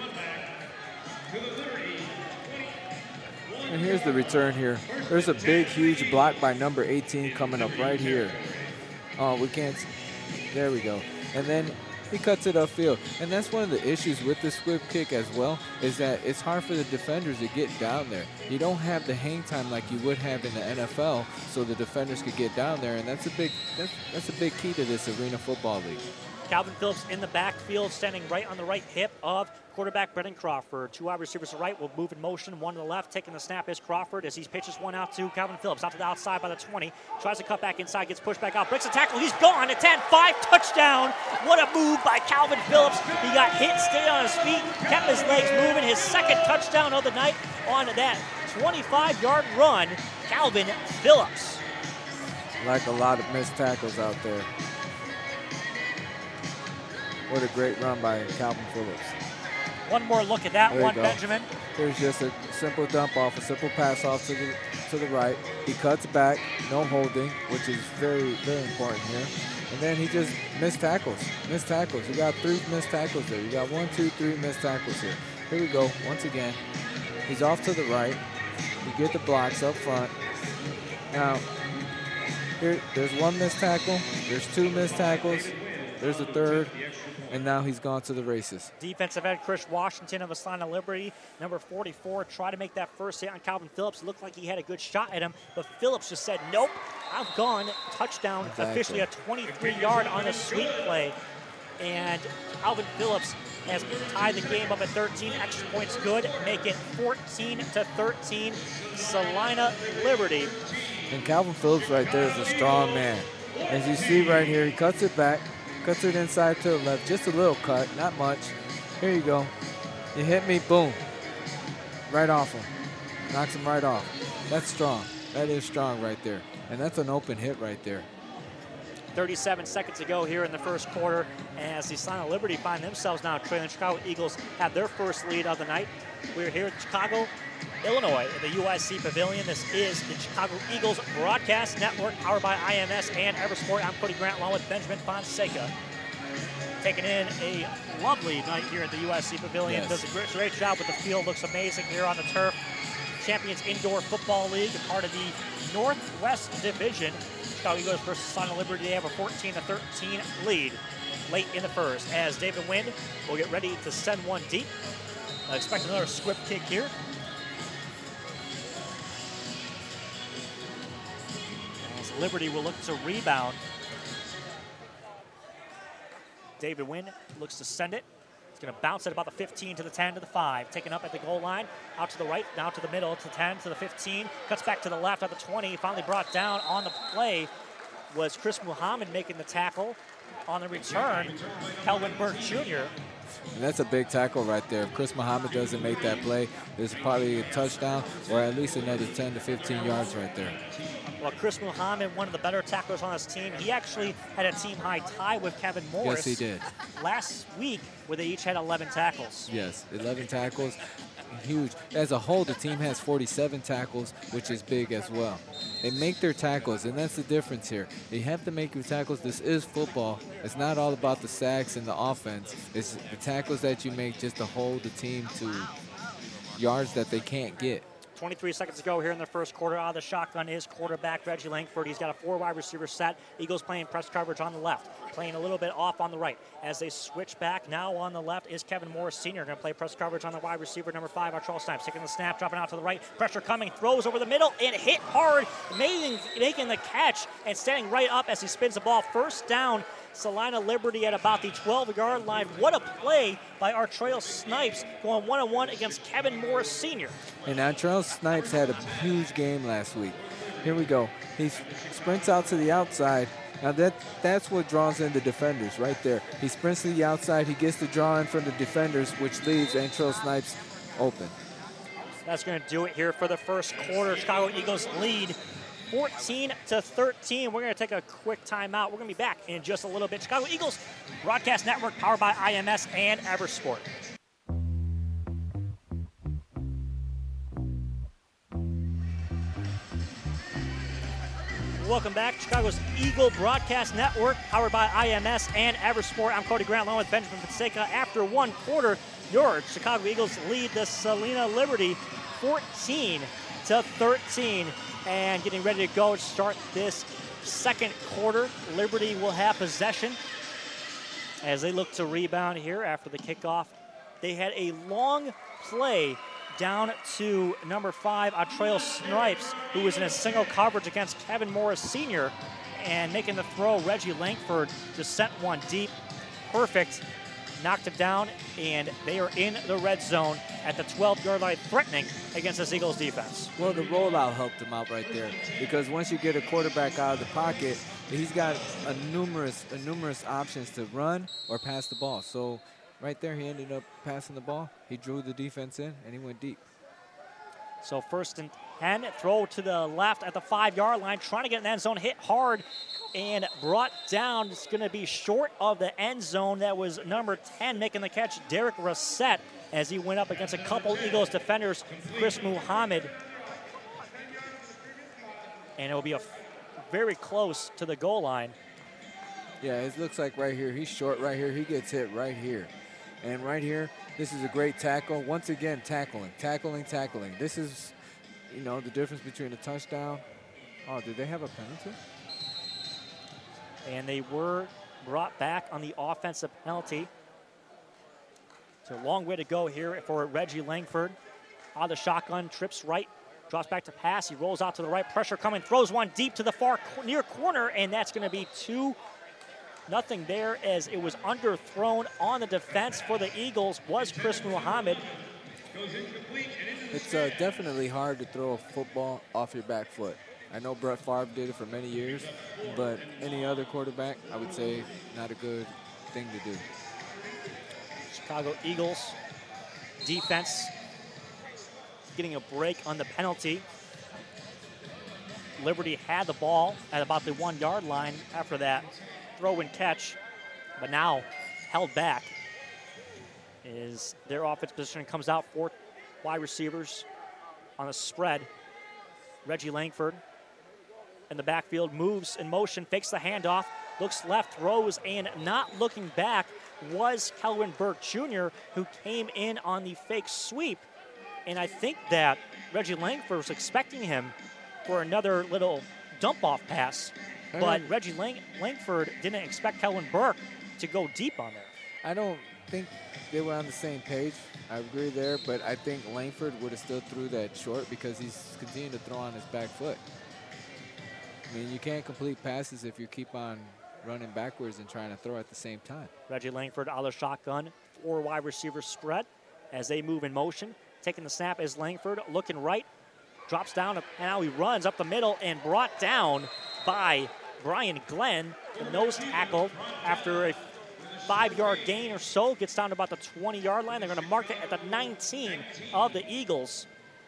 And here's the return here. There's a big, huge block by number eighteen coming up right here. Oh, we can't. There we go. And then he cuts it upfield. And that's one of the issues with the squib kick as well, is that it's hard for the defenders to get down there. You don't have the hang time like you would have in the N F L, so the defenders could get down there. And that's a big, that's, that's a big key to this Arena Football League. Calvin Phillips in the backfield, standing right on the right hip of quarterback Brendan Crawford. Two wide receivers to the right will move in motion. One to the left. Taking the snap is Crawford as he pitches one out to Calvin Phillips. Out to the outside by the twenty. Tries to cut back inside. Gets pushed back out. Breaks a tackle. He's gone at ten. five. Touchdown. What a move by Calvin Phillips. He got hit, stayed on his feet, kept his legs moving. His second touchdown of the night on that twenty-five-yard run. Calvin Phillips. Like a lot of missed tackles out there. What a great run by Calvin Phillips. One more look at that There one, you go. Benjamin. Here's just a simple dump off, a simple pass off to the to the right. He cuts back, no holding, which is very, very important here. And then he just missed tackles, missed tackles. You got three missed tackles there. You got one, two, three missed tackles here. Here we go, once again. He's off to the right. You get the blocks up front. Now, here, there's one missed tackle. There's two missed tackles. There's a third, and now he's gone to the races. Defensive end Chris Washington of Atlanta Liberty, number forty-four, tried to make that first hit on Calvin Phillips. Looked like he had a good shot at him, but Phillips just said, nope, I'm gone. Touchdown, Exactly. officially a twenty-three yard on a sweep play. And Calvin Phillips has tied the game up at thirteen. Extra points good, make it fourteen to thirteen. Salina Liberty. And Calvin Phillips right there is a strong man. As you see right here, he cuts it back, cuts it inside to the left, just a little cut, not much. Here you go. You hit me, boom. Right off him. Knocks him right off. That's strong. That is strong right there. And that's an open hit right there. thirty-seven seconds to go here in the first quarter as the Salina Liberty find themselves now trailing. Chicago Eagles have their first lead of the night. We're here in Chicago, Illinois, in the U I C Pavilion. This is the Chicago Eagles Broadcast Network, powered by I M S and Eversport. I'm Cody Grant, along with Benjamin Fonseca. Taking in a lovely night here at the U I C Pavilion. Yes. Does a great, great job with the field. Looks amazing here on the turf. Champions Indoor Football League, part of the Northwest Division. Chicago Eagles versus Salina Liberty. They have a fourteen to thirteen lead late in the first as David Wynn will get ready to send one deep. I expect another squib kick here. As Liberty will look to rebound. David Wynn looks to send it. It's going to bounce at about the fifteen to the ten to the five. Taken up at the goal line. Out to the right, now to the middle, to the ten, to the fifteen. Cuts back to the left at the twenty. Finally brought down on the play was Chris Muhammad making the tackle. On the return, Kelvin Burke Junior And that's a big tackle right there. If Chris Muhammad doesn't make that play, there's probably a touchdown or at least another ten to fifteen yards right there. Well, Chris Muhammad, one of the better tacklers on his team, he actually had a team-high tie with Kevin Morris. Yes, he did. Last week, where they each had eleven tackles. Yes, eleven tackles, huge. As a whole, the team has forty-seven tackles, which is big as well. They make their tackles, and that's the difference here. They have to make your tackles. This is football. It's not all about the sacks and the offense. It's the tackles that you make just to hold the team to yards that they can't get. twenty-three seconds to go here in the first quarter. Out of the shotgun is quarterback Reggie Langford. He's got a four wide receiver set. Eagles playing press coverage on the left, playing a little bit off on the right. As they switch back, now on the left is Kevin Morris Senior Going to play press coverage on the wide receiver, number five, Artrell Snipes. Taking the snap, dropping out to the right. Pressure coming, throws over the middle, and hit hard, making, making the catch and standing right up as he spins the ball. First down, Salina Liberty at about the twelve yard line. What a play by Artrell Snipes, going one-on-one against Kevin Morris Senior And Artrell Snipes had a huge game last week. Here we go. He sprints out to the outside. Now that that's what draws in the defenders right there. He sprints to the outside. He gets the draw in from the defenders, which leaves Artrell Snipes open. That's going to do it here for the first quarter. Chicago Eagles lead fourteen to thirteen. We're going to take a quick timeout. We're going to be back in just a little bit. Chicago Eagles Broadcast Network, powered by I M S and Eversport. Welcome back. Chicago's Eagle Broadcast Network, powered by I M S and Eversport. I'm Cody Grant, along with Benjamin Fonseca. After one quarter, your Chicago Eagles lead the Salina Liberty fourteen to thirteen. And getting ready to go to start this second quarter. Liberty will have possession as they look to rebound here after the kickoff. They had a long play down to number five, Artrell Snipes, who was in a single coverage against Kevin Morris Senior And making the throw, Reggie Langford just sent one deep. Perfect. Knocked it down, and they are in the red zone at the twelve yard line, threatening against this Eagles defense. Well, the rollout helped him out right there, because once you get a quarterback out of the pocket, he's got a numerous, a numerous options to run or pass the ball. So right there, he ended up passing the ball. He drew the defense in, and he went deep. So first and ten, throw to the left at the five yard line, trying to get in the end zone, hit hard and brought down. It's going to be short of the end zone. That was number ten making the catch, Derek Rossett, as he went up against a couple Eagles defenders, Chris Muhammad. And it will be a very close to the goal line. Yeah, it looks like right here, he's short right here. He gets hit right here. And right here, this is a great tackle. Once again, tackling, tackling, tackling. This is, you know, the difference between a touchdown. Oh, did they have a penalty? And they were brought back on the offensive penalty. It's a long way to go here for Reggie Langford. Out of the shotgun, trips right, drops back to pass. He rolls out to the right, pressure coming, throws one deep to the far co- near corner, and that's going to be two nothing there as it was underthrown on the defense for the Eagles was Chris Muhammad. It's uh, definitely hard to throw a football off your back foot. I know Brett Favre did it for many years, but any other quarterback, I would say not a good thing to do. Chicago Eagles defense getting a break on the penalty. Liberty had the ball at about the one yard line after that throw and catch, but now held back. Is their offense position comes out four wide receivers on a spread. Reggie Langford in the backfield moves in motion, fakes the handoff, looks left, throws, and not looking back was Kelvin Burke Junior, who came in on the fake sweep. And I think that Reggie Langford was expecting him for another little dump-off pass, but Reggie Lang- Langford didn't expect Kelvin Burke to go deep on there. I don't think they were on the same page. I agree there, but I think Langford would have still threw that short because he's continuing to throw on his back foot. I mean, you can't complete passes if you keep on running backwards and trying to throw at the same time. Reggie Langford out of the shotgun, four wide receivers spread as they move in motion. Taking the snap is Langford, looking right, drops down, and now he runs up the middle and brought down by Brian Glenn. The nose tackle after a five-yard gain or so, gets down to about the twenty-yard line. They're going to mark it at the nineteen of the Eagles.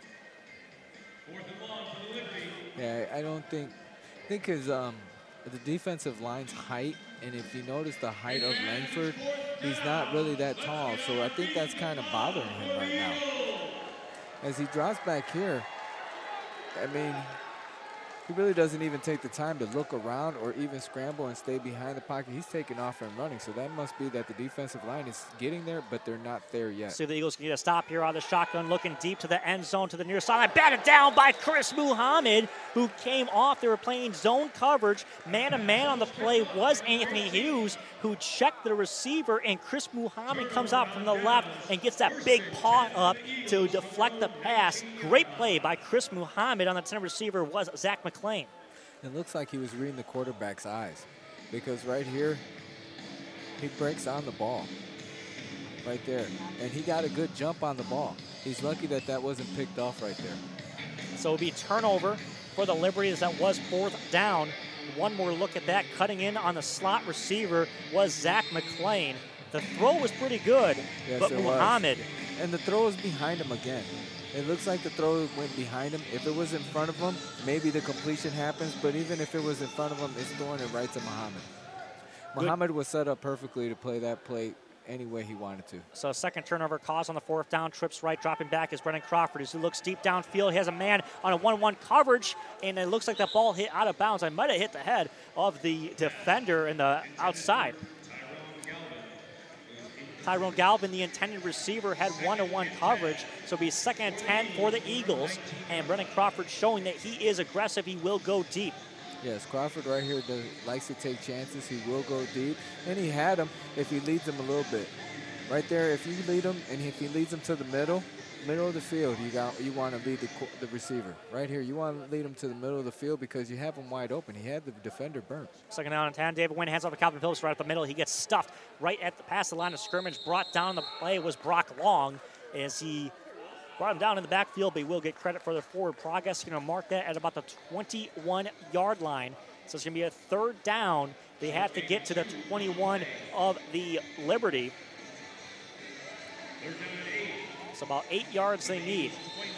Yeah, I don't think, I think his, um, the defensive line's height, and if you notice the height of Langford, he's not really that tall, so I think that's kind of bothering him right now. As he drops back here, I mean, he really doesn't even take the time to look around or even scramble and stay behind the pocket. He's taking off and running, so that must be that the defensive line is getting there, but they're not there yet. See if the Eagles can get a stop here on the shotgun, looking deep to the end zone to the near sideline. Batted down by Chris Muhammad, who came off. They were playing zone coverage. Man-to-man on the play was Anthony Hughes, who checked the receiver, and Chris Muhammad comes out from the left and gets that big paw up to deflect the pass. Great play by Chris Muhammad. On the center receiver was Zach McClain. It looks like he was reading the quarterback's eyes, because right here, he breaks on the ball. Right there. And he got a good jump on the ball. He's lucky that that wasn't picked off right there. So it'll be turnover for the Liberty as that was fourth down. One more look at that. Cutting in on the slot receiver was Zach McClain. The throw was pretty good, Yes, but it Muhammad. was. And the throw is behind him again. It looks like the throw went behind him. If it was in front of him, maybe the completion happens, but even if it was in front of him, it's throwing it right to Muhammad. Good. Muhammad was set up perfectly to play that play any way he wanted to. So second turnover cause on the fourth down. Trips right, dropping back is Brennan Crawford as he looks deep downfield. He has a man on a one one coverage, and it looks like that ball hit out of bounds. I might have hit the head of the defender in the outside. Tyrone Galvin, the intended receiver, had one-to-one coverage, so it'll be second and ten for the Eagles. And Brennan Crawford showing that he is aggressive. He will go deep. Yes, Crawford right here does, likes to take chances. He will go deep, and he had him if he leads him a little bit. Right there, if you lead him, and if he leads him to the middle, middle of the field, you got you want to lead the, the receiver. Right here, you want to lead him to the middle of the field because you have him wide open. He had the defender burnt. Second down and ten. David Wynn hands off to Calvin Phillips right up the middle. He gets stuffed right at the past the line of scrimmage. Brought down the play was Brock Long as he brought him down in the backfield, but he will get credit for their forward progress. He's going to mark that at about the twenty-one-yard line. So it's going to be a third down. They have to get to the twenty-one of the Liberty. It's about eight yards they need.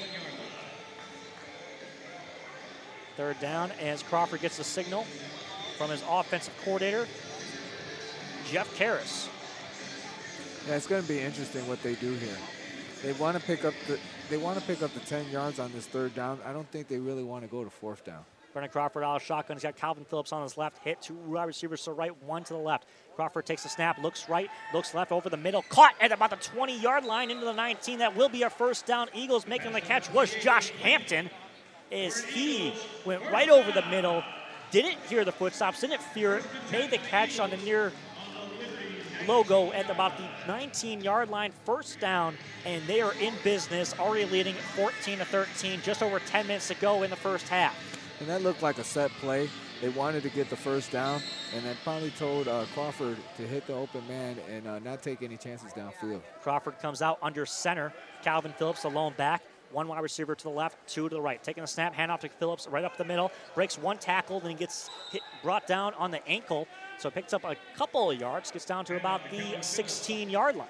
Third down as Crawford gets the signal from his offensive coordinator, Jeff Karras. Yeah, it's going to be interesting what they do here. They want to pick up the they want to pick up the ten yards on this third down. I don't think they really want to go to fourth down. Brennan Crawford out of shotgun. He's got Calvin Phillips on his left. Hit two wide receivers to the right, one to the left. Crawford takes the snap, looks right, looks left over the middle. Caught at about the twenty-yard line into the nineteen. That will be a first down. Eagles making the catch was Josh Hampton as he went right over the middle didn't hear the footsteps, didn't fear it, made the catch on the near logo at about the nineteen-yard line, first down, and they are in business, already leading fourteen to thirteen, just over ten minutes to go in the first half. And that looked like a set play. They wanted to get the first down, and then probably told uh, Crawford to hit the open man and uh, not take any chances downfield. Crawford comes out under center. Calvin Phillips, the lone back. One wide receiver to the left, two to the right. Taking a snap, handoff to Phillips right up the middle. Breaks one tackle, then he gets hit, brought down on the ankle. So picks up a couple of yards, gets down to about the sixteen-yard line.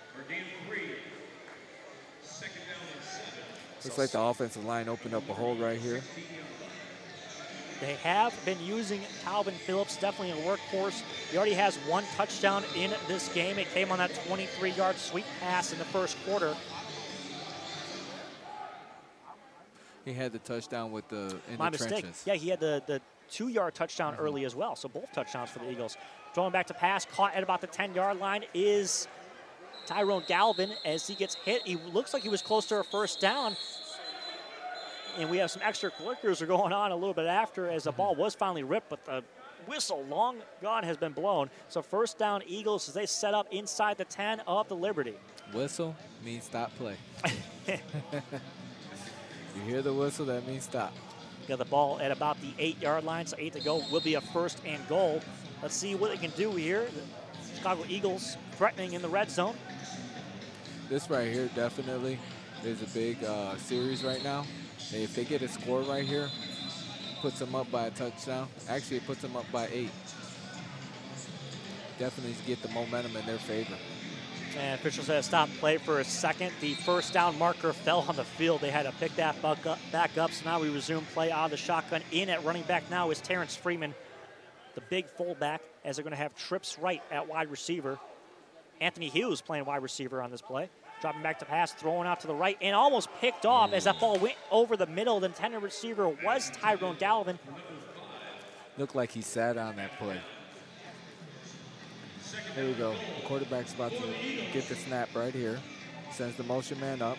Looks like the offensive line opened up a hole right here. They have been using Calvin Phillips, definitely a workhorse. He already has one touchdown in this game. It came on that twenty-three-yard sweep pass in the first quarter. He had the touchdown with the in My the mistake. trenches. Yeah, he had the, the two-yard touchdown mm-hmm. early as well, so both touchdowns for the Eagles. Throwing back to pass, caught at about the ten-yard line is Tyrone Galvin as he gets hit. He looks like he was close to a first down. And we have some extra clickers are going on a little bit after as the ball was finally ripped, but the whistle long gone has been blown. So first down Eagles as they set up inside the ten of the Liberty. Whistle means stop play. You hear the whistle, that means stop. Got the ball at about the eight-yard line, so eight to go. Will be a first and goal. Let's see what they can do here. The Chicago Eagles threatening in the red zone. This right here definitely is a big uh, series right now. And if they get a score right here, puts them up by a touchdown. Actually, it puts them up by eight. Definitely get the momentum in their favor. And officials had to stop play for a second. The first down marker fell on the field. They had to pick that back up. Back up. So now we resume play out of the shotgun. In at running back now is Terrence Freeman, the big fullback, as they're going to have trips right at wide receiver. Anthony Hughes playing wide receiver on this play. Dropping back to pass, throwing out to the right, and almost picked off as that ball went over the middle. The intended receiver was Tyrone Galvin. Looked like he sat on that play. There you go. The quarterback's about to get the snap right here. Sends the motion man up.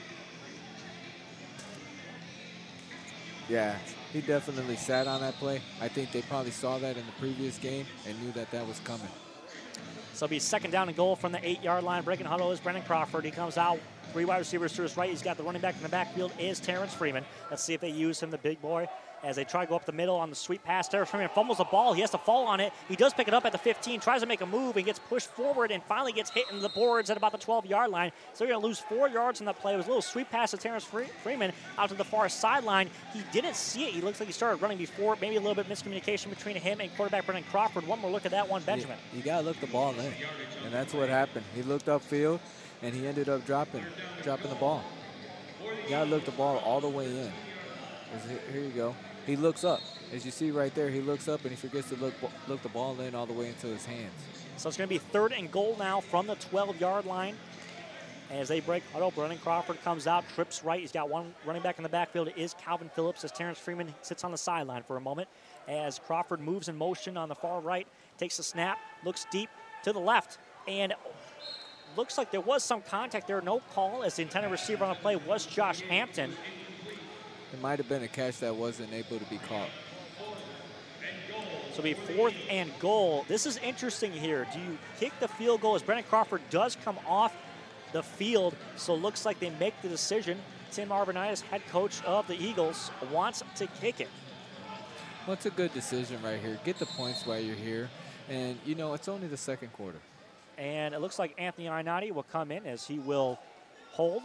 Yeah, he definitely sat on that play. I think they probably saw that in the previous game and knew that that was coming. So it'll be second down and goal from the eight-yard line. Breaking huddle is Brendan Crawford. He comes out, three wide receivers to his right. He's got the running back in the backfield is Terrence Freeman. Let's see if they use him, the big boy, as they try to go up the middle on the sweep pass. Terrence Freeman fumbles the ball. He has to fall on it. He does pick it up at the fifteen, tries to make a move, and gets pushed forward and finally gets hit in the boards at about the twelve-yard line. So they're going to lose four yards on that play. It was a little sweep pass to Terrence Freeman out to the far sideline. He didn't see it. He looks like he started running before. Maybe a little bit miscommunication between him and quarterback Brendan Crawford. One more look at that one, Benjamin. You, you got to look the ball in, and that's what happened. He looked upfield, and he ended up dropping, dropping the ball. You got to look the ball all the way in. Here you go. He looks up. As you see right there, he looks up and he forgets to look look the ball in all the way into his hands. So it's going to be third and goal now from the twelve-yard line. As they break huddle, Brendan Crawford comes out, trips right. He's got one running back in the backfield. It is Calvin Phillips as Terrence Freeman sits on the sideline for a moment. As Crawford moves in motion on the far right, takes a snap, looks deep to the left, and looks like there was some contact there. No call as the intended receiver on the play was Josh Hampton. It might have been a catch that wasn't able to be caught. So it'll be fourth and goal. This is interesting here. Do you kick the field goal as Brendan Crawford does come off the field? So it looks like they make the decision. Tim Arvanitis, head coach of the Eagles, wants to kick it. Well, it's a good decision right here. Get the points while you're here. And, you know, it's only the second quarter. And it looks like Anthony Ionati will come in as he will hold.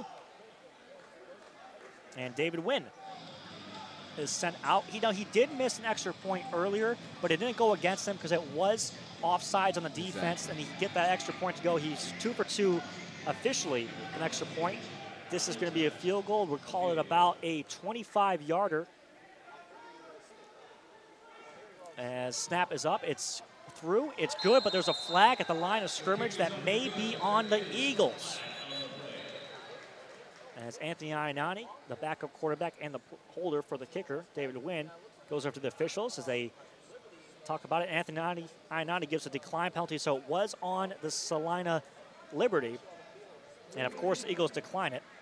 And David Wynn is sent out. He, now, he did miss an extra point earlier, but it didn't go against him because it was offsides on the defense, exactly. And he can get that extra point to go. He's two for two officially, an extra point. This is going to be a field goal. We'll call it about a twenty-five-yarder. As snap is up, it's through, it's good, but there's a flag at the line of scrimmage that may be on the Eagles. As Anthony Ionati, the backup quarterback and the holder for the kicker, David Wynn, goes over to the officials as they talk about it. Anthony Ionati gives a decline penalty, so it was on the Salina Liberty. And, of course, the Eagles decline it.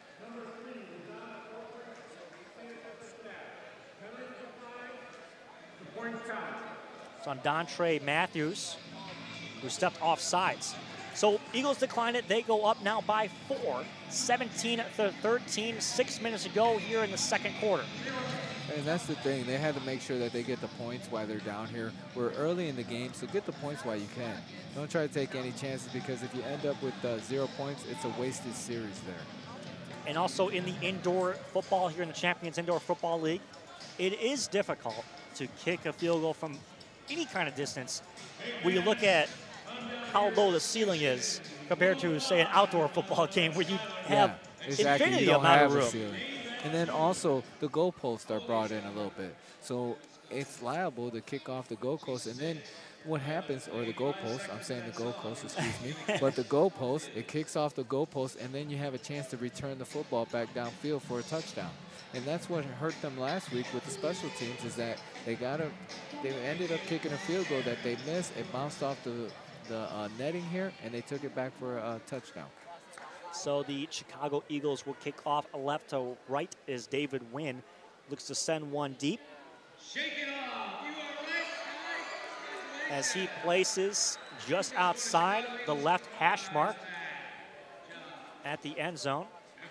It's on Dontre Matthews, who stepped off sides. So Eagles decline it. They go up now by four, seventeen to thirteen, six minutes to go here in the second quarter. And that's the thing. They had to make sure that they get the points while they're down here. We're early in the game, so get the points while you can. Don't try to take any chances, because if you end up with uh, zero points, it's a wasted series there. And also in the indoor football here in the Champions Indoor Football League, it is difficult to kick a field goal from any kind of distance when you look at how low the ceiling is compared to, say, an outdoor football game where you have yeah, exactly. infinity you don't amount have of room. A ceiling. And then also the goalposts are brought in a little bit. So it's liable to kick off the goalpost. And then what happens, or the goalpost, I'm saying the goalpost, excuse me, but the goalpost, it kicks off the goalpost, and then you have a chance to return the football back downfield for a touchdown. And that's what hurt them last week with the special teams, is that they got a, they ended up kicking a field goal that they missed. It bounced off the, the uh, netting here, and they took it back for a touchdown. So the Chicago Eagles will kick off left to right as David Wynn looks to send one deep. Shake it off. You are right. As he places just outside the left hash mark at the end zone.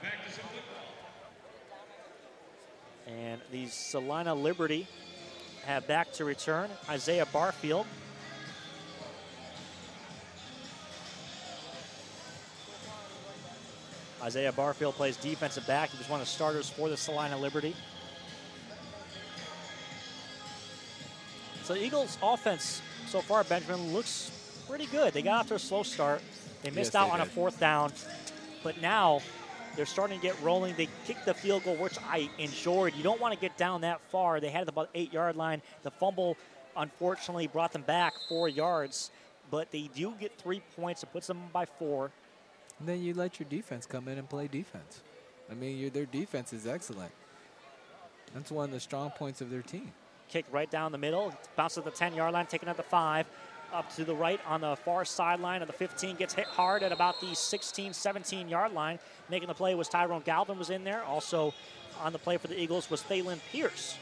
And the Salina Liberty have back to return. Isaiah Barfield. Isaiah Barfield plays defensive back. He was one of the starters for the Salina Liberty. So the Eagles' offense so far, Benjamin, looks pretty good. They got off to a slow start. They missed yes, out they on did. a fourth down. But now they're starting to get rolling. They kicked the field goal, which I enjoyed. You don't want to get down that far. They had it about eight-yard line. The fumble, unfortunately, brought them back four yards. But they do get three points. It puts them by four. And then you let your defense come in and play defense. I mean, your, their defense is excellent. That's one of the strong points of their team. Kick right down the middle. Bounces at the ten-yard line, taking at the five. Up to the right on the far sideline of the fifteen. Gets hit hard at about the sixteen, seventeen-yard line. Making the play was Tyrone Galvin was in there. Also on the play for the Eagles was Thalen Pierce.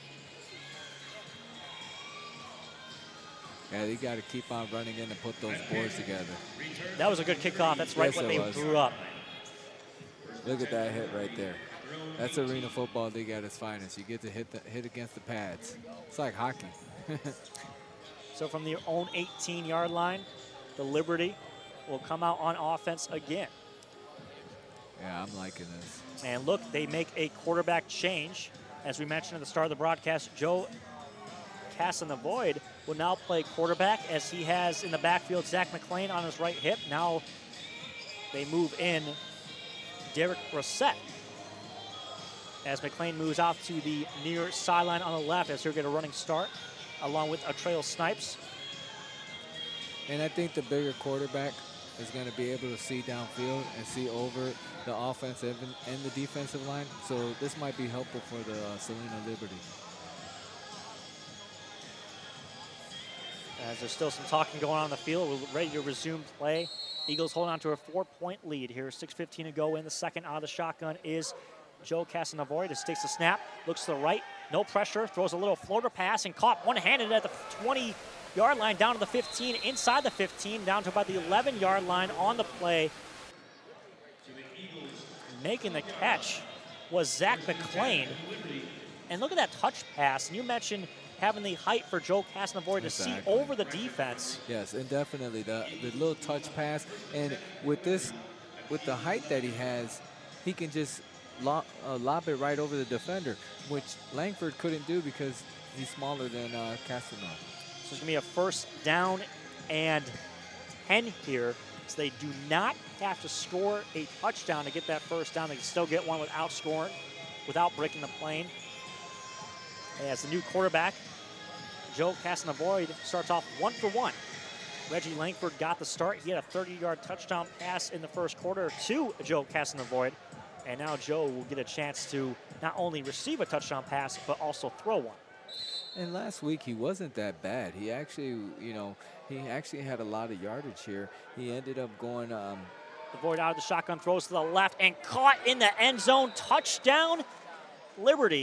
Yeah, they got to keep on running in and put those boards together. That was a good kickoff. That's right Yes, when it they was. grew up. Look at that hit right there. That's Arena Football League at its finest. You get to hit the, hit against the pads. It's like hockey. So from their own eighteen-yard line, the Liberty will come out on offense again. Yeah, I'm liking this. And look, they make a quarterback change. As we mentioned at the start of the broadcast, Joe Casanovoid will now play quarterback, as he has in the backfield Zach McClain on his right hip. Now they move in Derek Brissett as McClain moves out to the near sideline on the left, as he'll get a running start along with Atrail Snipes. And I think the bigger quarterback is going to be able to see downfield and see over the offensive and, and the defensive line. So this might be helpful for the uh, Salina Liberty. As there's still some talking going on in the field, we're ready to resume play. Eagles hold on to a four-point lead here. six fifteen to go in the second. Out of the shotgun is Joe Casanovoid. Just takes the snap, looks to the right, no pressure, throws a little floater pass and caught one-handed at the twenty-yard line, down to the fifteen, inside the fifteen, down to about the eleven-yard line on the play. Making the catch was Zach McClain. And look at that touch pass. And you mentioned having the height for Joe Casanovoid to see Exactly. over the defense. Yes, and definitely the, the little touch pass. And with this, with the height that he has, he can just lob, uh, lob it right over the defender, which Langford couldn't do because he's smaller than uh, Casanova. So it's going to be a first down and ten here. So they do not have to score a touchdown to get that first down. They can still get one without scoring, without breaking the plane. As the new quarterback, Joe Casanovoid, starts off one for one. Reggie Langford got the start. He had a thirty-yard touchdown pass in the first quarter to Joe Casanovoid. And now Joe will get a chance to not only receive a touchdown pass, but also throw one. And last week he wasn't that bad. He actually, you know, he actually had a lot of yardage here. He ended up going. Um, The Void out of the shotgun, throws to the left and caught in the end zone. Touchdown, Liberty.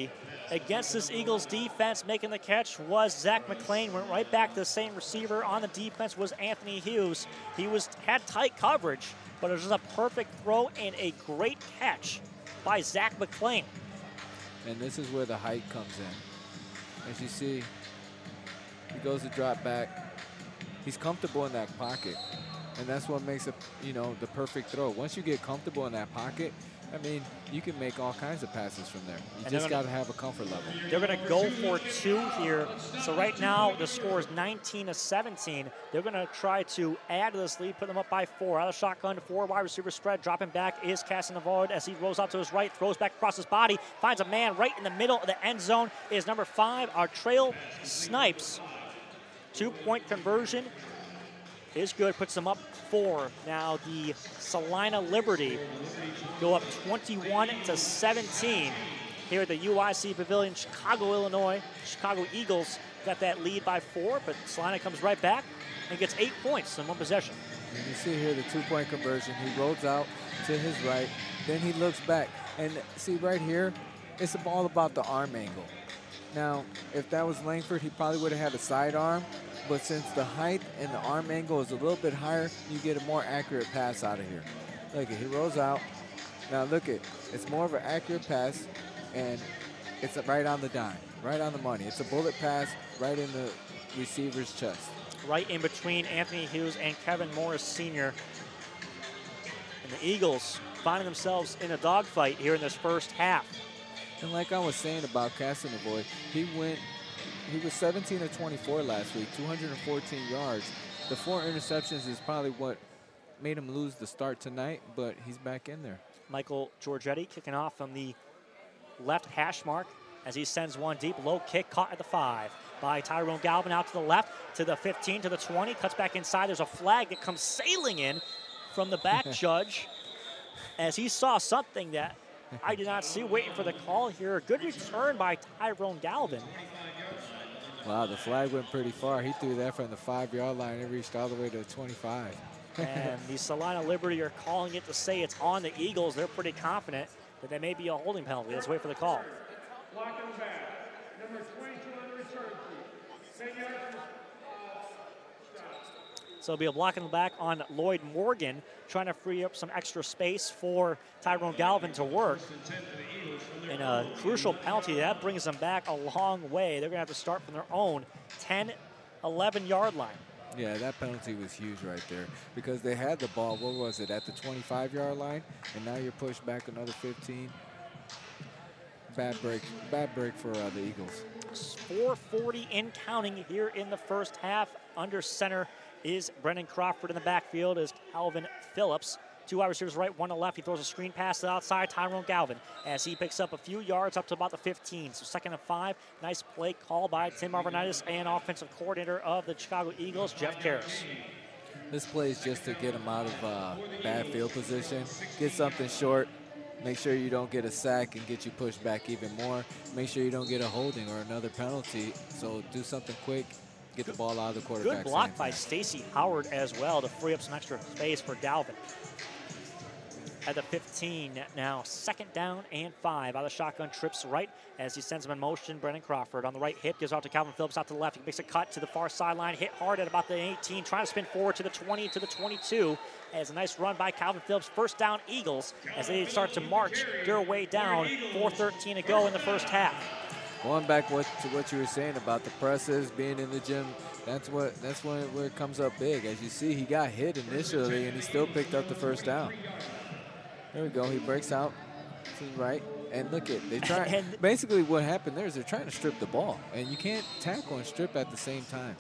against this Eagles defense. Making the catch was Zach McClain. Went right back to the same receiver on the defense was Anthony Hughes. He was had tight coverage, but it was just a perfect throw and a great catch by Zach McClain. And this is where the height comes in. As you see, he goes to drop back. He's comfortable in that pocket. And that's what makes it, you know, the perfect throw. Once you get comfortable in that pocket, I mean, you can make all kinds of passes from there. You And just they're got to have a comfort level. They're going to go for two here. So right now the score is nineteen to seventeen. They're going to try to add to this lead, put them up by four. Out of shotgun to four, wide receiver spread. Dropping back is Casanavoid as he rolls out to his right, throws back across his body, finds a man right in the middle of the end zone. Is number five, our Trail Snipes. Two-point conversion is good, puts them up four. Now the Salina Liberty go up twenty-one to seventeen here at the U I C Pavilion, Chicago, Illinois. Chicago Eagles got that lead by four, but Salina comes right back and gets eight points in one possession. And you see here the two-point conversion. He rolls out to his right, then he looks back. And see right here, it's all about the arm angle. Now, if that was Langford, he probably would have had a sidearm, but since the height and the arm angle is a little bit higher, you get a more accurate pass out of here. Look, he rolls out. Now look at, it's more of an accurate pass, and it's right on the dime, right on the money. It's a bullet pass right in the receiver's chest. Right in between Anthony Hughes and Kevin Morris Senior And the Eagles finding themselves in a dogfight here in this first half. And like I was saying about Casanavoy, he went, he was seventeen of twenty-four last week, two hundred fourteen yards. The four interceptions is probably what made him lose the start tonight, but he's back in there. Michael Giorgetti kicking off from the left hash mark as he sends one deep. Low kick caught at the five by Tyrone Galvin out to the left, to the fifteen, to the twenty. Cuts back inside. There's a flag that comes sailing in from the back judge as he saw something that I did not see, waiting for the call here. Good return by Tyrone Galvin. Wow, the flag went pretty far. He threw that from the five-yard line and reached all the way to the twenty-five. And the Salina Liberty are calling it to say it's on the Eagles. They're pretty confident that there may be a holding penalty. Let's wait for the call. Block in the back. Number twenty-two on the return, please. ten yards from the, uh, So it'll be a block in the back on Lloyd Morgan, trying to free up some extra space for Tyrone Galvin to work. And a crucial penalty, that brings them back a long way. They're going to have to start from their own ten, eleven yard line. Yeah, that penalty was huge right there because they had the ball, what was it, at the twenty-five yard line, and now you're pushed back another fifteen. Bad break, bad break for uh, the Eagles. four forty in counting here in the first half. Under center is Brendan Crawford. In the backfield is Calvin Phillips. Two wide receivers right, one to left. He throws a screen pass to the outside, Tyrone Galvin, as he picks up a few yards up to about the fifteen. So second and five. Nice play call by Tim Arvanitis and offensive coordinator of the Chicago Eagles, Jeff Karras. This play is just to get him out of uh, bad field position, get something short, make sure you don't get a sack and get you pushed back even more. Make sure you don't get a holding or another penalty. So do something quick, get the ball out of the quarterback. Good block by Stacy Howard as well to free up some extra space for Galvin. At the fifteen now, second down and five. Out of the shotgun, trips right as he sends him in motion. Brendan Crawford on the right hip, gives out to Calvin Phillips out to the left. He makes a cut to the far sideline, hit hard at about the eighteen, trying to spin forward to the twenty, to the twenty-two. As a nice run by Calvin Phillips. First down, Eagles, as they start to march their way down. four thirteen to go in the first half. Going back what, to what you were saying about the presses, being in the gym, that's what that's when it, where it comes up big. As you see, he got hit initially, and he still picked up the first down. There we go. He breaks out to the right. And look at, they try. And basically what happened there is they're trying to strip the ball. And you can't tackle and strip at the same time.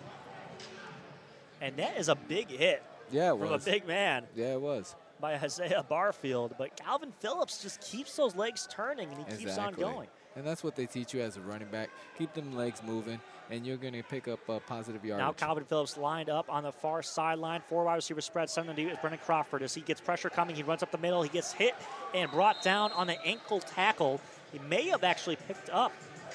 And that is a big hit Yeah, it from was. a big man Yeah, it was. by Isaiah Barfield. But Calvin Phillips just keeps those legs turning, and he Exactly. keeps on going. And that's what they teach you as a running back. Keep them legs moving, and you're going to pick up uh, positive yardage. Now Calvin Phillips lined up on the far sideline. Four wide receiver spread. Something to do is Brendan Crawford. As he gets pressure coming, he runs up the middle. He gets hit and brought down on the ankle tackle. He may have actually picked up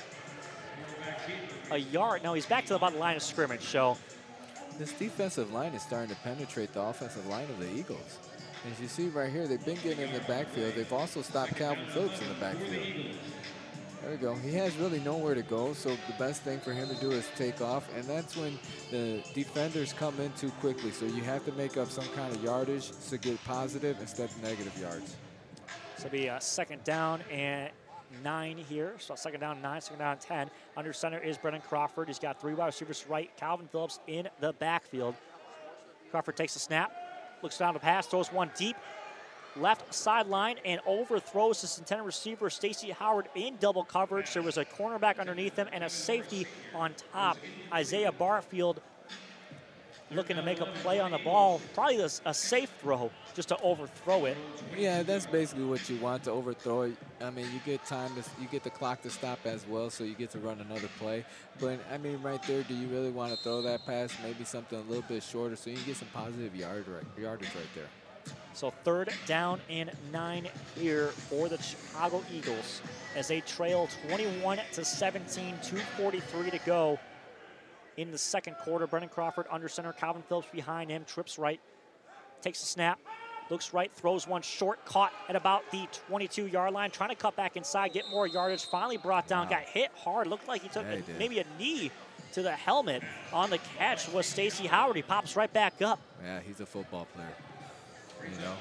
a yard. No, he's back to about the line of scrimmage. So This defensive line is starting to penetrate the offensive line of the Eagles. As you see right here, they've been getting in the backfield. They've also stopped Calvin Phillips in the backfield. There we go. He has really nowhere to go, so the best thing for him to do is take off, and that's when the defenders come in too quickly. So you have to make up some kind of yardage to get positive instead of negative yards. So it'll be a second down and nine here. So second down nine, second down ten. Under center is Brendan Crawford. He's got three wide receivers right. Calvin Phillips in the backfield. Crawford takes a snap, looks down to pass, throws one deep. Left sideline and overthrows his intended receiver, Stacey Howard, in double coverage. There was a cornerback underneath him and a safety on top. Isaiah Barfield looking to make a play on the ball. Probably a, a safe throw just to overthrow it. Yeah, that's basically what you want, to overthrow it. I mean, you get time, to, you get the clock to stop as well, so you get to run another play. But, I mean, right there, do you really want to throw that pass? Maybe something a little bit shorter so you can get some positive yard right, yardage right there. So third down and nine here for the Chicago Eagles as they trail twenty-one to seventeen, two forty-three to go in the second quarter. Brendan Crawford under center, Calvin Phillips behind him, trips right, takes a snap, looks right, throws one short, caught at about the twenty-two yard line, trying to cut back inside, get more yardage, finally brought down, wow. Got hit hard, looked like he took yeah, he a, maybe a knee to the helmet. On the catch was Stacey Howard. He pops right back up. Yeah, he's a football player. You know,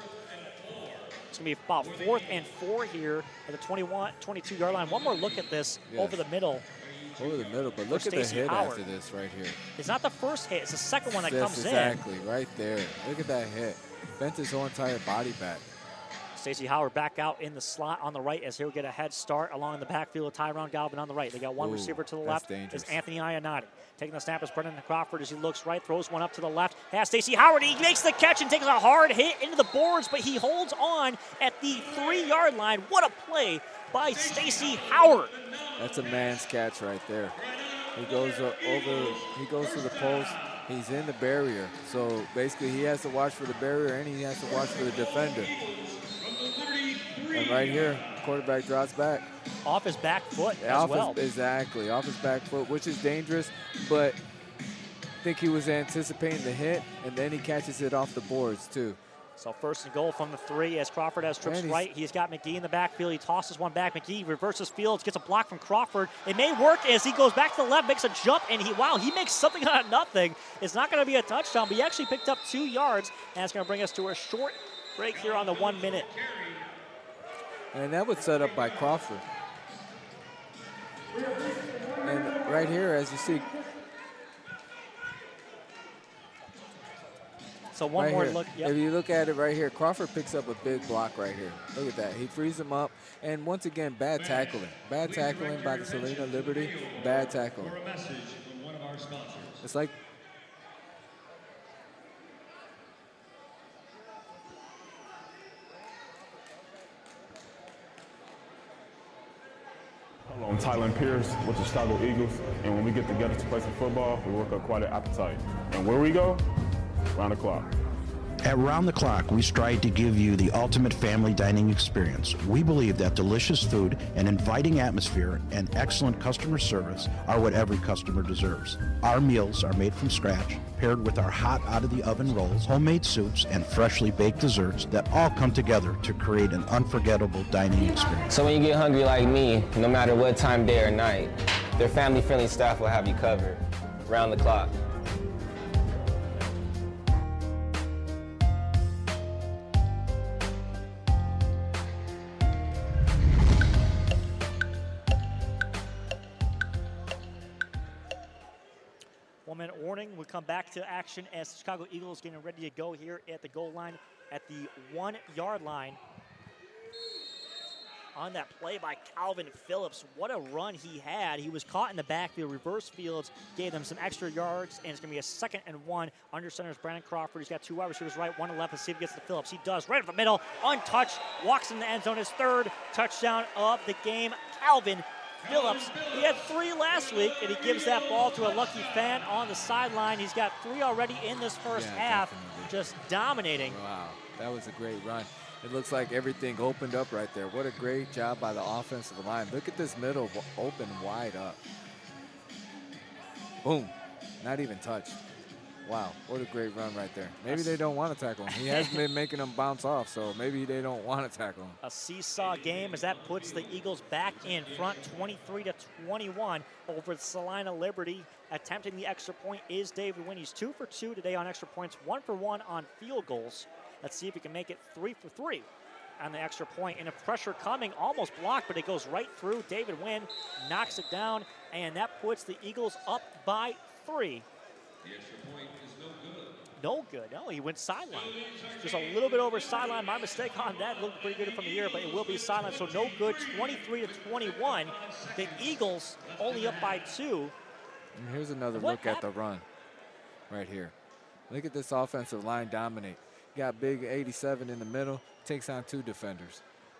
it's going to be about fourth and four here at the twenty-one, twenty-two yard line. One more look at this yes. over the middle. Over the middle, but look at the hit Howard. After this right here. It's not the first hit, it's the second one that yes, comes exactly, in. Exactly, right there. Look at that hit. Bent his whole entire body back. Stacey Howard back out in the slot on the right as he'll get a head start along the backfield with Tyrone Galvin on the right. They got one Ooh, receiver to the left. Dangerous. Is Anthony Ionati. Taking the snap is Brendan Crawford as he looks right, throws one up to the left. Has Stacey Howard. He makes the catch and takes a hard hit into the boards, but he holds on at the three yard line. What a play by Stacey Howard. That's a man's catch right there. He goes uh, over, he goes to the post. He's in the barrier. So basically he has to watch for the barrier and he has to watch for the defender. And right here, quarterback drops back. Off his back foot yeah, as well. His, exactly, off his back foot, which is dangerous, but I think he was anticipating the hit, and then he catches it off the boards too. So first and goal from the three as Crawford has trips he's right. He's got McGee in the backfield. He tosses one back. McGee reverses fields, gets a block from Crawford. It may work as he goes back to the left, makes a jump, and he, wow, he makes something out of nothing. It's not going to be a touchdown, but he actually picked up two yards, and it's going to bring us to a short break here on the one minute. And that was set up by Crawford. And right here, as you see. So one right more here. look. Yep. If you look at it right here, Crawford picks up a big block right here. Look at that. He frees him up. And once again, bad tackling. Bad tackling by the Salina Liberty. Bad tackling. It's like. Hello, I'm Tylen Pierce with the Chicago Eagles, and when we get together to play some football, we work up quite an appetite. And where we go? Round the clock. At Round the Clock, we strive to give you the ultimate family dining experience. We believe that delicious food, an inviting atmosphere, and excellent customer service are what every customer deserves. Our meals are made from scratch, paired with our hot out-of-the-oven rolls, homemade soups, and freshly baked desserts that all come together to create an unforgettable dining experience. So when you get hungry like me, no matter what time, day, or night, their family-friendly staff will have you covered. Round the clock. One-minute warning. We come back to action as the Chicago Eagles getting ready to go here at the goal line at the one-yard line. On that play by Calvin Phillips, what a run he had. He was caught in the backfield. Reverse fields gave them some extra yards, and it's going to be a second and one. Under center is Brandon Crawford. He's got two wide receivers right, one to left. Let's see if he gets to Phillips. He does. Right up the middle, untouched, walks in the end zone. His third touchdown of the game. Calvin Phillips, he had three last week, and he gives that ball to a lucky fan on the sideline. He's got three already in this first yeah, half, definitely. Just dominating. Wow, that was a great run. It looks like everything opened up right there. What a great job by the offensive line. Look at this middle open wide up. Boom, not even touched. Wow, what a great run right there. Maybe they don't want to tackle him. He has been making them bounce off, so maybe they don't want to tackle him. A seesaw game as that puts the Eagles back in front, twenty-three to twenty-one over Salina Liberty. Attempting the extra point is David Wynn. He's two for two today on extra points, one for one on field goals. Let's see if he can make it three for three on the extra point. And a pressure coming, almost blocked, but it goes right through. David Wynn knocks it down, and that puts the Eagles up by three. The extra point is no good. No good. No, he went sideline. Just a little bit over sideline. My mistake on that. Looked pretty good from the air, but it will be sideline. So no good. twenty-three to twenty-one. The Eagles only up by two. And here's another What look at the run right here. Look at this offensive line dominate. You got big eighty-seven in the middle. Takes on two defenders.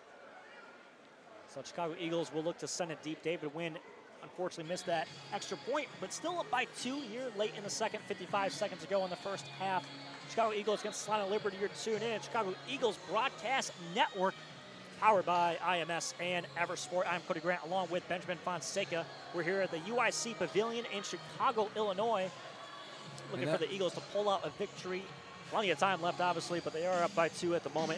So Chicago Eagles will look to send it deep. David Wynn unfortunately missed that extra point, but still up by two here late in the second, fifty-five seconds to go in the first half. Chicago Eagles against Salina Liberty. You're tuned in. Chicago Eagles Broadcast Network, powered by I M S and Eversport. I'm Cody Grant along with Benjamin Fonseca. We're here at the U I C Pavilion in Chicago, Illinois, looking for the Eagles to pull out a victory. Plenty of time left, obviously, but they are up by two at the moment.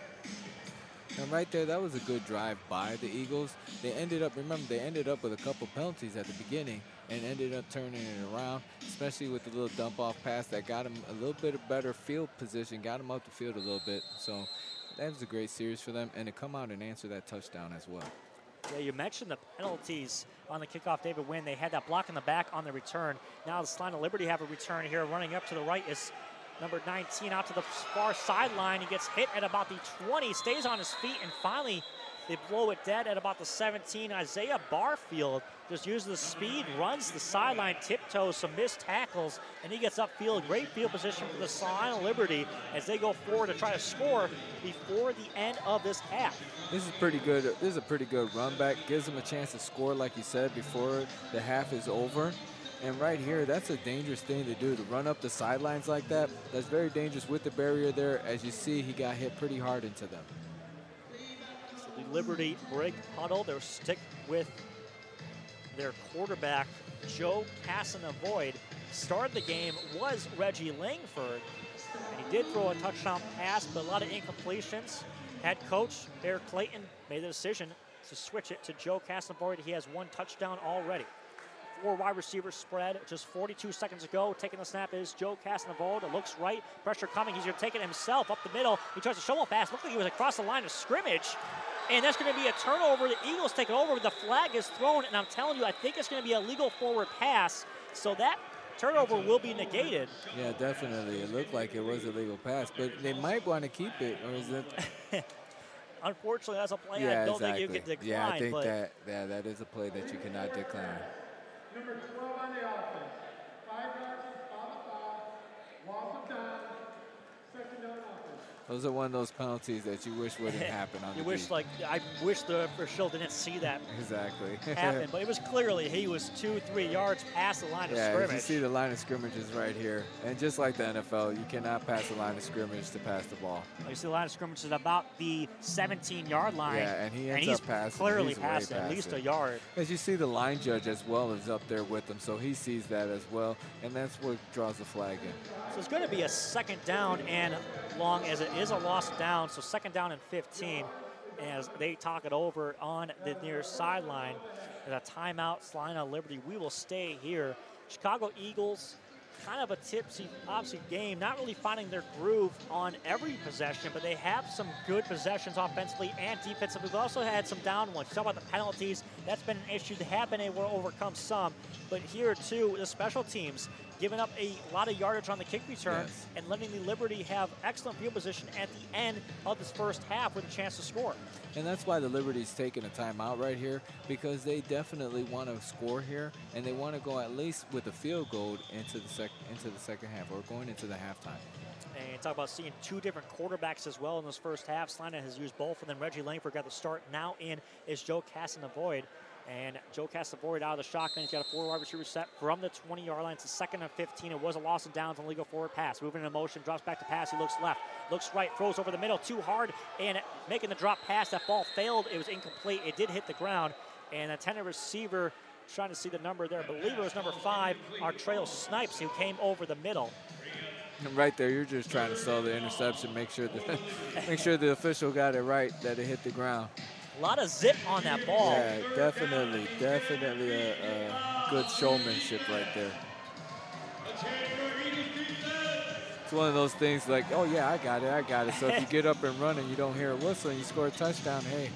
And right there, that was a good drive by the Eagles. They ended up, remember, they ended up with a couple penalties at the beginning and ended up turning it around, especially with the little dump-off pass that got them a little bit of better field position, got them up the field a little bit. So that was a great series for them, and to come out and answer that touchdown as well. Yeah, you mentioned the penalties on the kickoff, David Wynn. They had that block in the back on the return. Now the Salina Liberty have a return here. Running up to the right is number nineteen out to the far sideline. He gets hit at about the twenty, stays on his feet, and finally they blow it dead at about the seventeen. Isaiah Barfield just uses the speed, runs the sideline, tiptoes, some missed tackles, and he gets upfield. Great field position for the Salina Liberty as they go forward to try to score before the end of this half. This is pretty good. This is a pretty good run back. Gives them a chance to score, like you said, before the half is over. And right here, that's a dangerous thing to do, to run up the sidelines like that. That's very dangerous with the barrier there. As you see, he got hit pretty hard into them. So the Liberty break huddle. They'll stick with their quarterback, Joe Casanavoid. Started the game was Reggie Langford, and he did throw a touchdown pass, but a lot of incompletions. Head coach Eric Clayton made the decision to switch it to Joe Casanavoid. He has one touchdown already. Four wide receivers spread just forty-two seconds ago. Taking the snap is Joe Casanavoid. It looks right. Pressure coming. He's going to take it himself up the middle. He tries to shovel pass. Looks like he was across the line of scrimmage. And that's going to be a turnover. The Eagles take it over. The flag is thrown. And I'm telling you, I think it's going to be a legal forward pass. So that turnover will be negated. Yeah, definitely. It looked like it was a legal pass. But they might want to keep it. Or is it? Unfortunately, that's a play yeah, I don't exactly. think you can decline. Yeah, I think but that, yeah, that is a play that you cannot decline. Number twelve on the offense. Five yards, foul to foul, loss of down, second down offense. Those are one of those penalties that you wish wouldn't happen on you the wish, beat. like, I wish the official didn't see that exactly happen, but it was clearly he was two, three yards past the line yeah, of scrimmage. Yeah, you see the line of scrimmage is right here. And just like the N F L, you cannot pass the line of scrimmage to pass the ball. You see the line of scrimmage is about the seventeen-yard line. Yeah, and he ends and he's up passing. clearly he's passed way at past least it. a yard. As you see, the line judge as well is up there with him, so he sees that as well, and that's what draws the flag in. So it's going to be a second down and long, as it is a lost down, so second down and fifteen as they talk it over on the near sideline. And a timeout, Salina Liberty. We will stay here. Chicago Eagles, kind of a tipsy, obviously game, not really finding their groove on every possession, but they have some good possessions offensively and defensively. We've also had some down ones. Talk about the penalties. That's been an issue. They have been able to overcome some, but here too, the special teams giving up a lot of yardage on the kick return yes. and letting the Liberty have excellent field position at the end of this first half with a chance to score. And that's why the Liberty's taking a timeout right here, because they definitely want to score here, and they want to go at least with a field goal into the sec into the second half, or going into the halftime. And talk about seeing two different quarterbacks as well in this first half. Salina has used both, and then Reggie Langford got the start. Now in is Joe Casanavoid. And Joe Casanavoid out of the shotgun. He's got a four wide receiver set from the twenty-yard line. It's a second and fifteen. It was a loss of downs on legal forward pass. Moving into motion, drops back to pass. He looks left, looks right, throws over the middle too hard, and making the drop pass. That ball failed. It was incomplete. It did hit the ground, and the intended receiver trying to see the number there. I believe it was number five, Artrell Snipes, who came over the middle. And right there, you're just trying to sell the interception, make sure the make sure the official got it right, that it hit the ground. A lot of zip on that ball. Yeah, definitely, definitely a, a good showmanship right there. It's one of those things like, oh yeah, I got it, I got it. So if you get up and run and you don't hear a whistle and you score a touchdown, hey.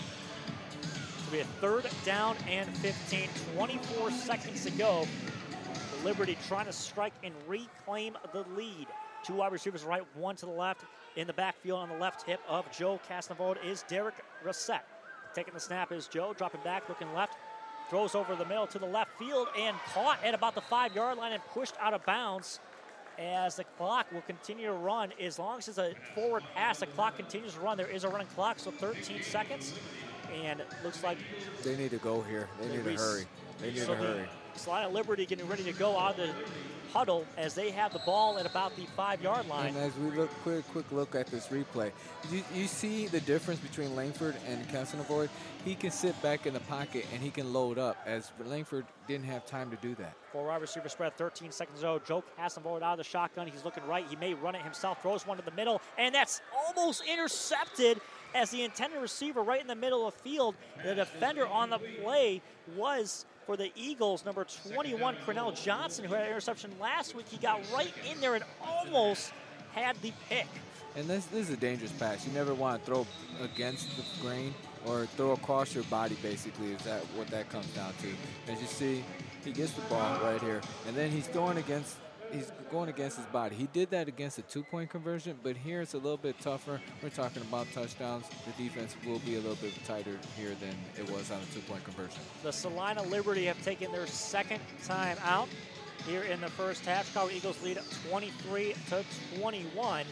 It'll be a third down and fifteen, twenty-four seconds to go. The Liberty trying to strike and reclaim the lead. Two wide receivers right, one to the left. In the backfield on the left hip of Joe Casnavode is Derek Reset. Taking the snap is Joe, dropping back, looking left. Throws over the middle to the left field and caught at about the five-yard line and pushed out of bounds as the clock will continue to run. As long as it's a forward pass, the clock continues to run. There is a running clock, so thirteen seconds. And it looks like they need to go here. They need to hurry. They need so to hurry. Salina Liberty getting ready to go out of the huddle as they have the ball at about the five-yard line. And as we look, quick, quick look at this replay, you, you see the difference between Langford and Casnavode. He can sit back in the pocket and he can load up, as Langford didn't have time to do that. Four wide receiver spread, thirteen seconds ago. Joe Casnavode out of the shotgun. He's looking right. He may run it himself. Throws one to the middle, and that's almost intercepted as the intended receiver right in the middle of the field. The defender on the play was, for the Eagles, number twenty-one, Cornell Johnson, who had an interception last week. He got right in there and almost had the pick. And this, this is a dangerous pass. You never want to throw against the grain or throw across your body, basically, is that what that comes down to. As you see, he gets the ball right here, and then he's throwing against, he's going against his body. He did that against a two-point conversion, but here it's a little bit tougher. We're talking about touchdowns. The defense will be a little bit tighter here than it was on a two-point conversion. The Salina Liberty have taken their second time out here in the first half. Chicago Eagles lead twenty-three to twenty-one.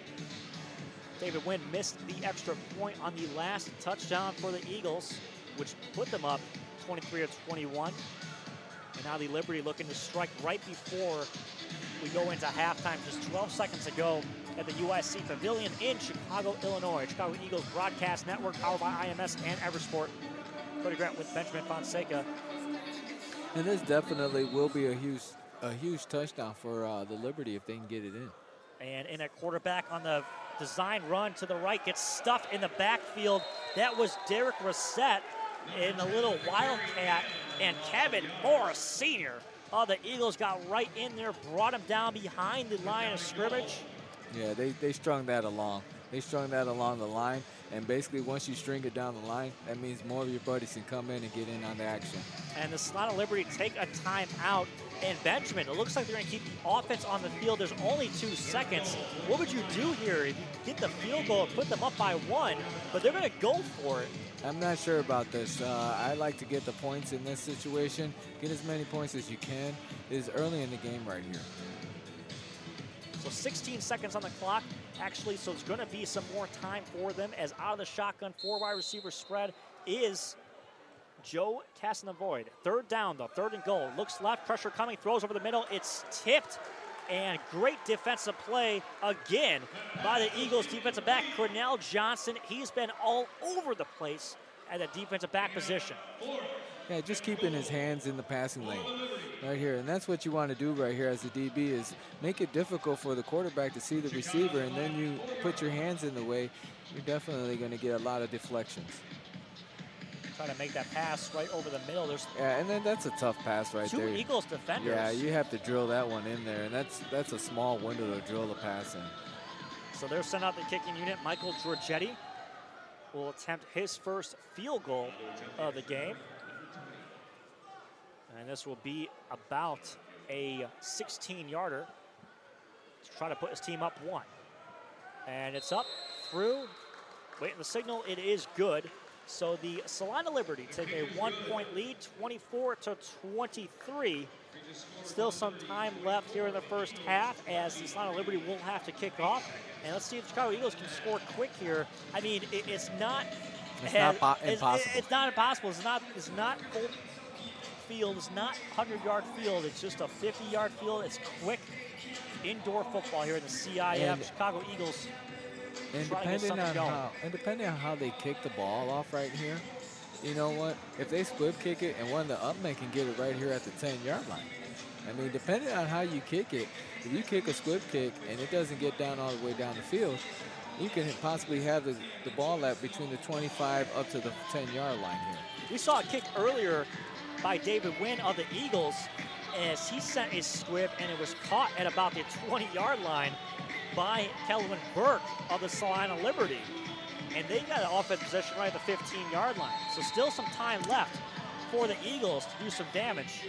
David Wynn missed the extra point on the last touchdown for the Eagles, which put them up twenty-three to twenty-one. And now the Liberty looking to strike right before we go into halftime, just twelve seconds ago at the U I C Pavilion in Chicago, Illinois. Chicago Eagles Broadcast Network, powered by I M S and Eversport. Cody Grant with Benjamin Fonseca. And this definitely will be a huge, a huge touchdown for uh, the Liberty if they can get it in. And in a quarterback on the design run to the right, gets stuffed in the backfield. That was Derek Reset in a little wildcat, and Kevin Morris, senior of the Eagles, got right in there, brought him down behind the line of scrimmage. Yeah, they, they strung that along. They strung that along the line, and basically once you string it down the line, that means more of your buddies can come in and get in on the action. And the Salina Liberty take a timeout. And Benjamin, it looks like they're going to keep the offense on the field. There's only two seconds. What would you do here if you get the field goal and put them up by one, but they're going to go for it? I'm not sure about this. Uh, I like to get the points in this situation. Get as many points as you can. It is early in the game right here. So sixteen seconds on the clock, actually, so it's going to be some more time for them as out of the shotgun, four wide receiver spread is Joe Casnavode. Third down, though, third and goal. Looks left, pressure coming, throws over the middle. It's tipped, and great defensive play again by the Eagles defensive back, Cornell Johnson. He's been all over the place at the defensive back position. Yeah, just keeping his hands in the passing lane right here. And that's what you want to do right here as a D B, is make it difficult for the quarterback to see the receiver, and then you put your hands in the way, you're definitely going to get a lot of deflections. Try to make that pass right over the middle. There's yeah, and then that's a tough pass right two there. Two Eagles defenders. Yeah, you have to drill that one in there, and that's that's a small window to drill the pass in. So they're sent out the kicking unit. Michael Giorgetti will attempt his first field goal of the game. And this will be about a sixteen-yarder to try to put his team up one. And it's up, through, waiting the signal, it is good. So the Salina Liberty take a one-point lead, twenty-four to twenty-three. Still some time left here in the first half as the Salina Liberty will have to kick off. And let's see if the Chicago Eagles can score quick here. I mean, it, it's not it's has, not po- it's, impossible. It's not impossible. It's not. It's not full field. It's not hundred-yard field. It's just a fifty-yard field. It's quick indoor football here in the C I F. And Chicago Eagles. And depending on how, and depending on how they kick the ball off right here, you know what? If they squib kick it and one of the up men can get it right here at the ten-yard line. I mean, depending on how you kick it, if you kick a squib kick and it doesn't get down all the way down the field, you can possibly have the, the ball at between the twenty-five up to the ten-yard line here. We saw a kick earlier by David Wynn of the Eagles as he sent a squib, and it was caught at about the twenty-yard line by Kelvin Burke of the Salina Liberty. And they got an offensive position right at the fifteen-yard line. So still some time left for the Eagles to do some damage.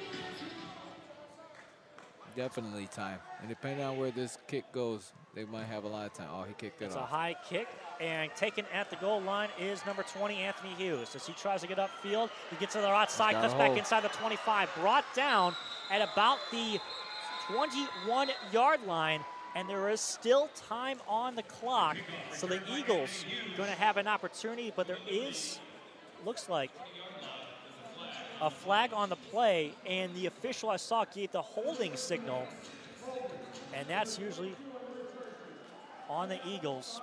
Definitely time. And depending on where this kick goes, they might have a lot of time. Oh, he kicked it It's off. a high kick, and taken at the goal line is number twenty, Anthony Hughes. As he tries to get upfield, he gets to the right side, cuts back inside the twenty-five, brought down at about the twenty-one-yard line, and there is still time on the clock. So the Eagles going to have an opportunity, but there is, looks like, a flag on the play, and the official I saw gave the holding signal, and that's usually on the Eagles.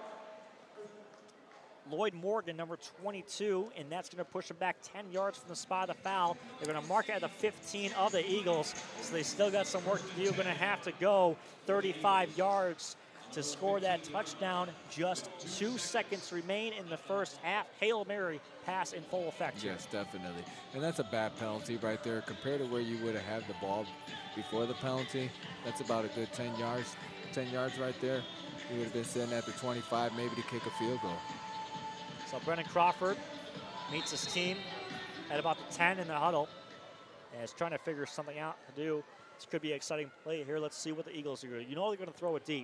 Lloyd Morgan, number twenty-two, and that's going to push him back ten yards from the spot of the foul. They're going to mark it at the fifteen of the Eagles, so they still got some work to do. Going to have to go thirty-five yards to score that touchdown. Just two seconds remain in the first half. Hail Mary pass in full effect. Yes, definitely. And that's a bad penalty right there compared to where you would have had the ball before the penalty. That's about a good ten yards, ten yards right there. He would have been sitting at the twenty-five maybe to kick a field goal. So Brendan Crawford meets his team at about the ten in the huddle and is trying to figure something out to do. This could be an exciting play here. Let's see what the Eagles are going to do. You know they're going to throw it deep.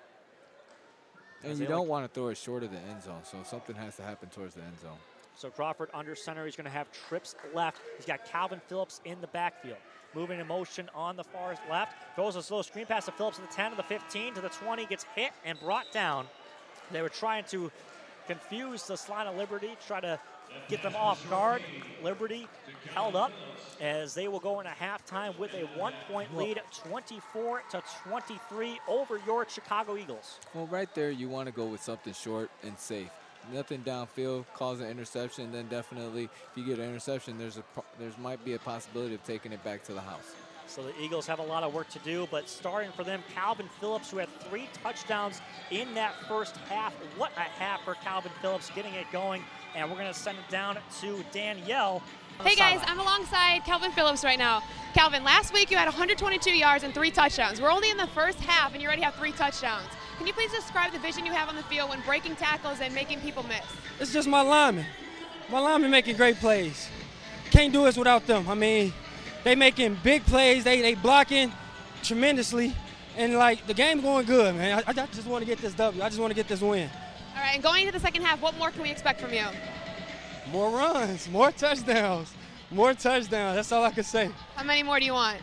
And you don't want to throw it short of the end zone, so something has to happen towards the end zone. So Crawford under center. He's going to have trips left. He's got Calvin Phillips in the backfield. Moving in motion on the far left. Throws a slow screen pass to Phillips at the ten, to the fifteen, to the twenty. Gets hit and brought down. They were trying to confuse the Salina Liberty, try to get them off guard. Liberty held up as they will go into halftime with a one-point lead, twenty-four to twenty-three over your Chicago Eagles. Well, right there, you want to go with something short and safe. Nothing downfield, cause an interception, then definitely if you get an interception, there's a there's might be a possibility of taking it back to the house. So the Eagles have a lot of work to do, but starting for them, Calvin Phillips, who had three touchdowns in that first half. What a half for Calvin Phillips, getting it going. And we're going to send it down to Danielle. Hey guys, I'm alongside Calvin Phillips right now. Calvin, last week you had one hundred twenty-two yards and three touchdowns. We're only in the first half and you already have three touchdowns. Can you please describe the vision you have on the field when breaking tackles and making people miss? It's just my linemen. My linemen making great plays. Can't do this without them. I mean, they making big plays. They they blocking tremendously. And, like, the game's going good, man. I, I just want to get this W. I just want to get this win. All right, and going into the second half, what more can we expect from you? More runs, more touchdowns, more touchdowns. That's all I can say. How many more do you want?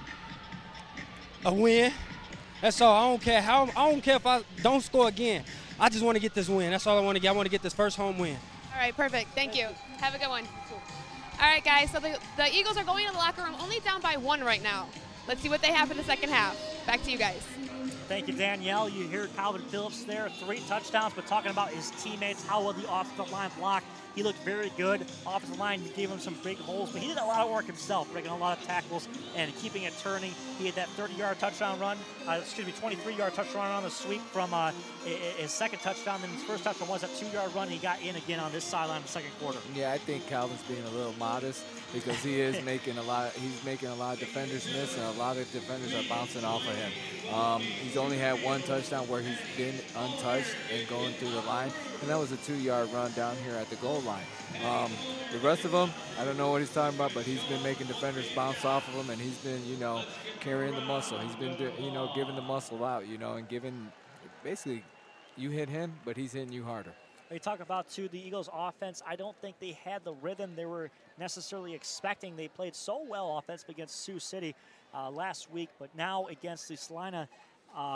A win. That's all. I don't care how. I don't care if I don't score again. I just want to get this win. That's all I want to get. I want to get this first home win. All right, perfect. Thank you. Have a good one. All right, guys. So the, the Eagles are going to the locker room only down by one right now. Let's see what they have for the second half. Back to you guys. Thank you, Danielle. You hear Calvin Phillips there, three touchdowns, but talking about his teammates, how well the offensive line blocked. He looked very good. Offensive line gave him some big holes, but he did a lot of work himself, breaking a lot of tackles and keeping it turning. He had that thirty-yard touchdown run, uh, excuse me, twenty-three-yard touchdown run on the sweep from uh, his second touchdown. Then his first touchdown was a two-yard run. He got in again on this sideline in the second quarter. Yeah, I think Calvin's being a little modest because he is making a lot. He's making a lot of defenders miss, and a lot of defenders are bouncing off of him. Um, he's only had one touchdown where he's been untouched and going through the line, and that was a two-yard run down here at the goal line. Um, the rest of them, I don't know what he's talking about, but he's been making defenders bounce off of him, and he's been, you know, carrying the muscle. He's been, you know, giving the muscle out, you know, and giving, basically, you hit him, but he's hitting you harder. You talk about, too, the Eagles' offense. I don't think they had the rhythm they were necessarily expecting. They played so well offensively against Sioux City uh, last week, but now against the Salina um,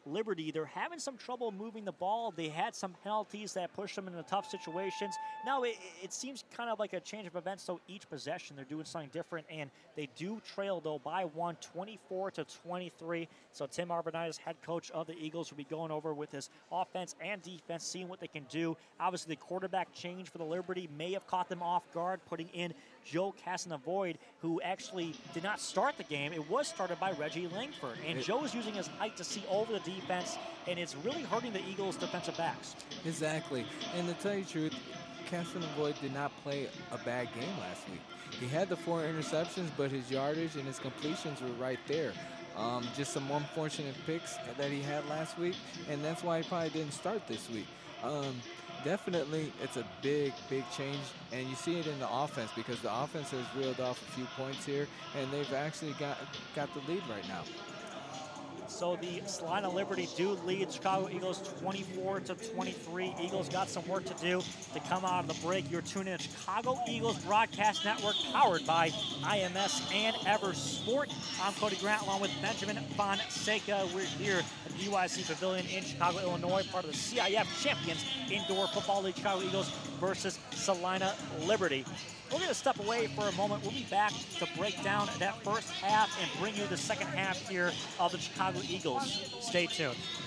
Liberty, they're having some trouble moving the ball. They had some penalties that pushed them into tough situations. Now it, it seems kind of like a change of events, so each possession they're doing something different, and they do trail, though, by one, twenty-four to twenty-three. So Tim Arbonitis, head coach of the Eagles, will be going over with his offense and defense, seeing what they can do. Obviously, the quarterback change for the Liberty may have caught them off guard, putting in Joe Casanavoid, who actually did not start the game. It was started by Reggie Langford, and It- Joe is using his height to see over the defense, and it's really hurting the Eagles' defensive backs. Exactly. And to tell you the truth, Casanavoid did not play a bad game last week. He had the four interceptions, but his yardage and his completions were right there. Um, just some unfortunate picks that he had last week, and that's why he probably didn't start this week. Um, definitely, it's a big, big change, and you see it in the offense because the offense has reeled off a few points here, and they've actually got got the lead right now. So the Salina Liberty do lead Chicago Eagles twenty-four to twenty-three. Eagles got some work to do to come out of the break. You're tuning in to Chicago Eagles Broadcast Network, powered by I M S and Eversport. I'm Cody Grant along with Benjamin Fonseca. We're here at the U I C Pavilion in Chicago, Illinois, part of the C I F Champions Indoor Football League. Chicago Eagles versus Salina Liberty. We're going to step away for a moment. We'll be back to break down that first half and bring you the second half here of the Chicago Eagles. Stay tuned.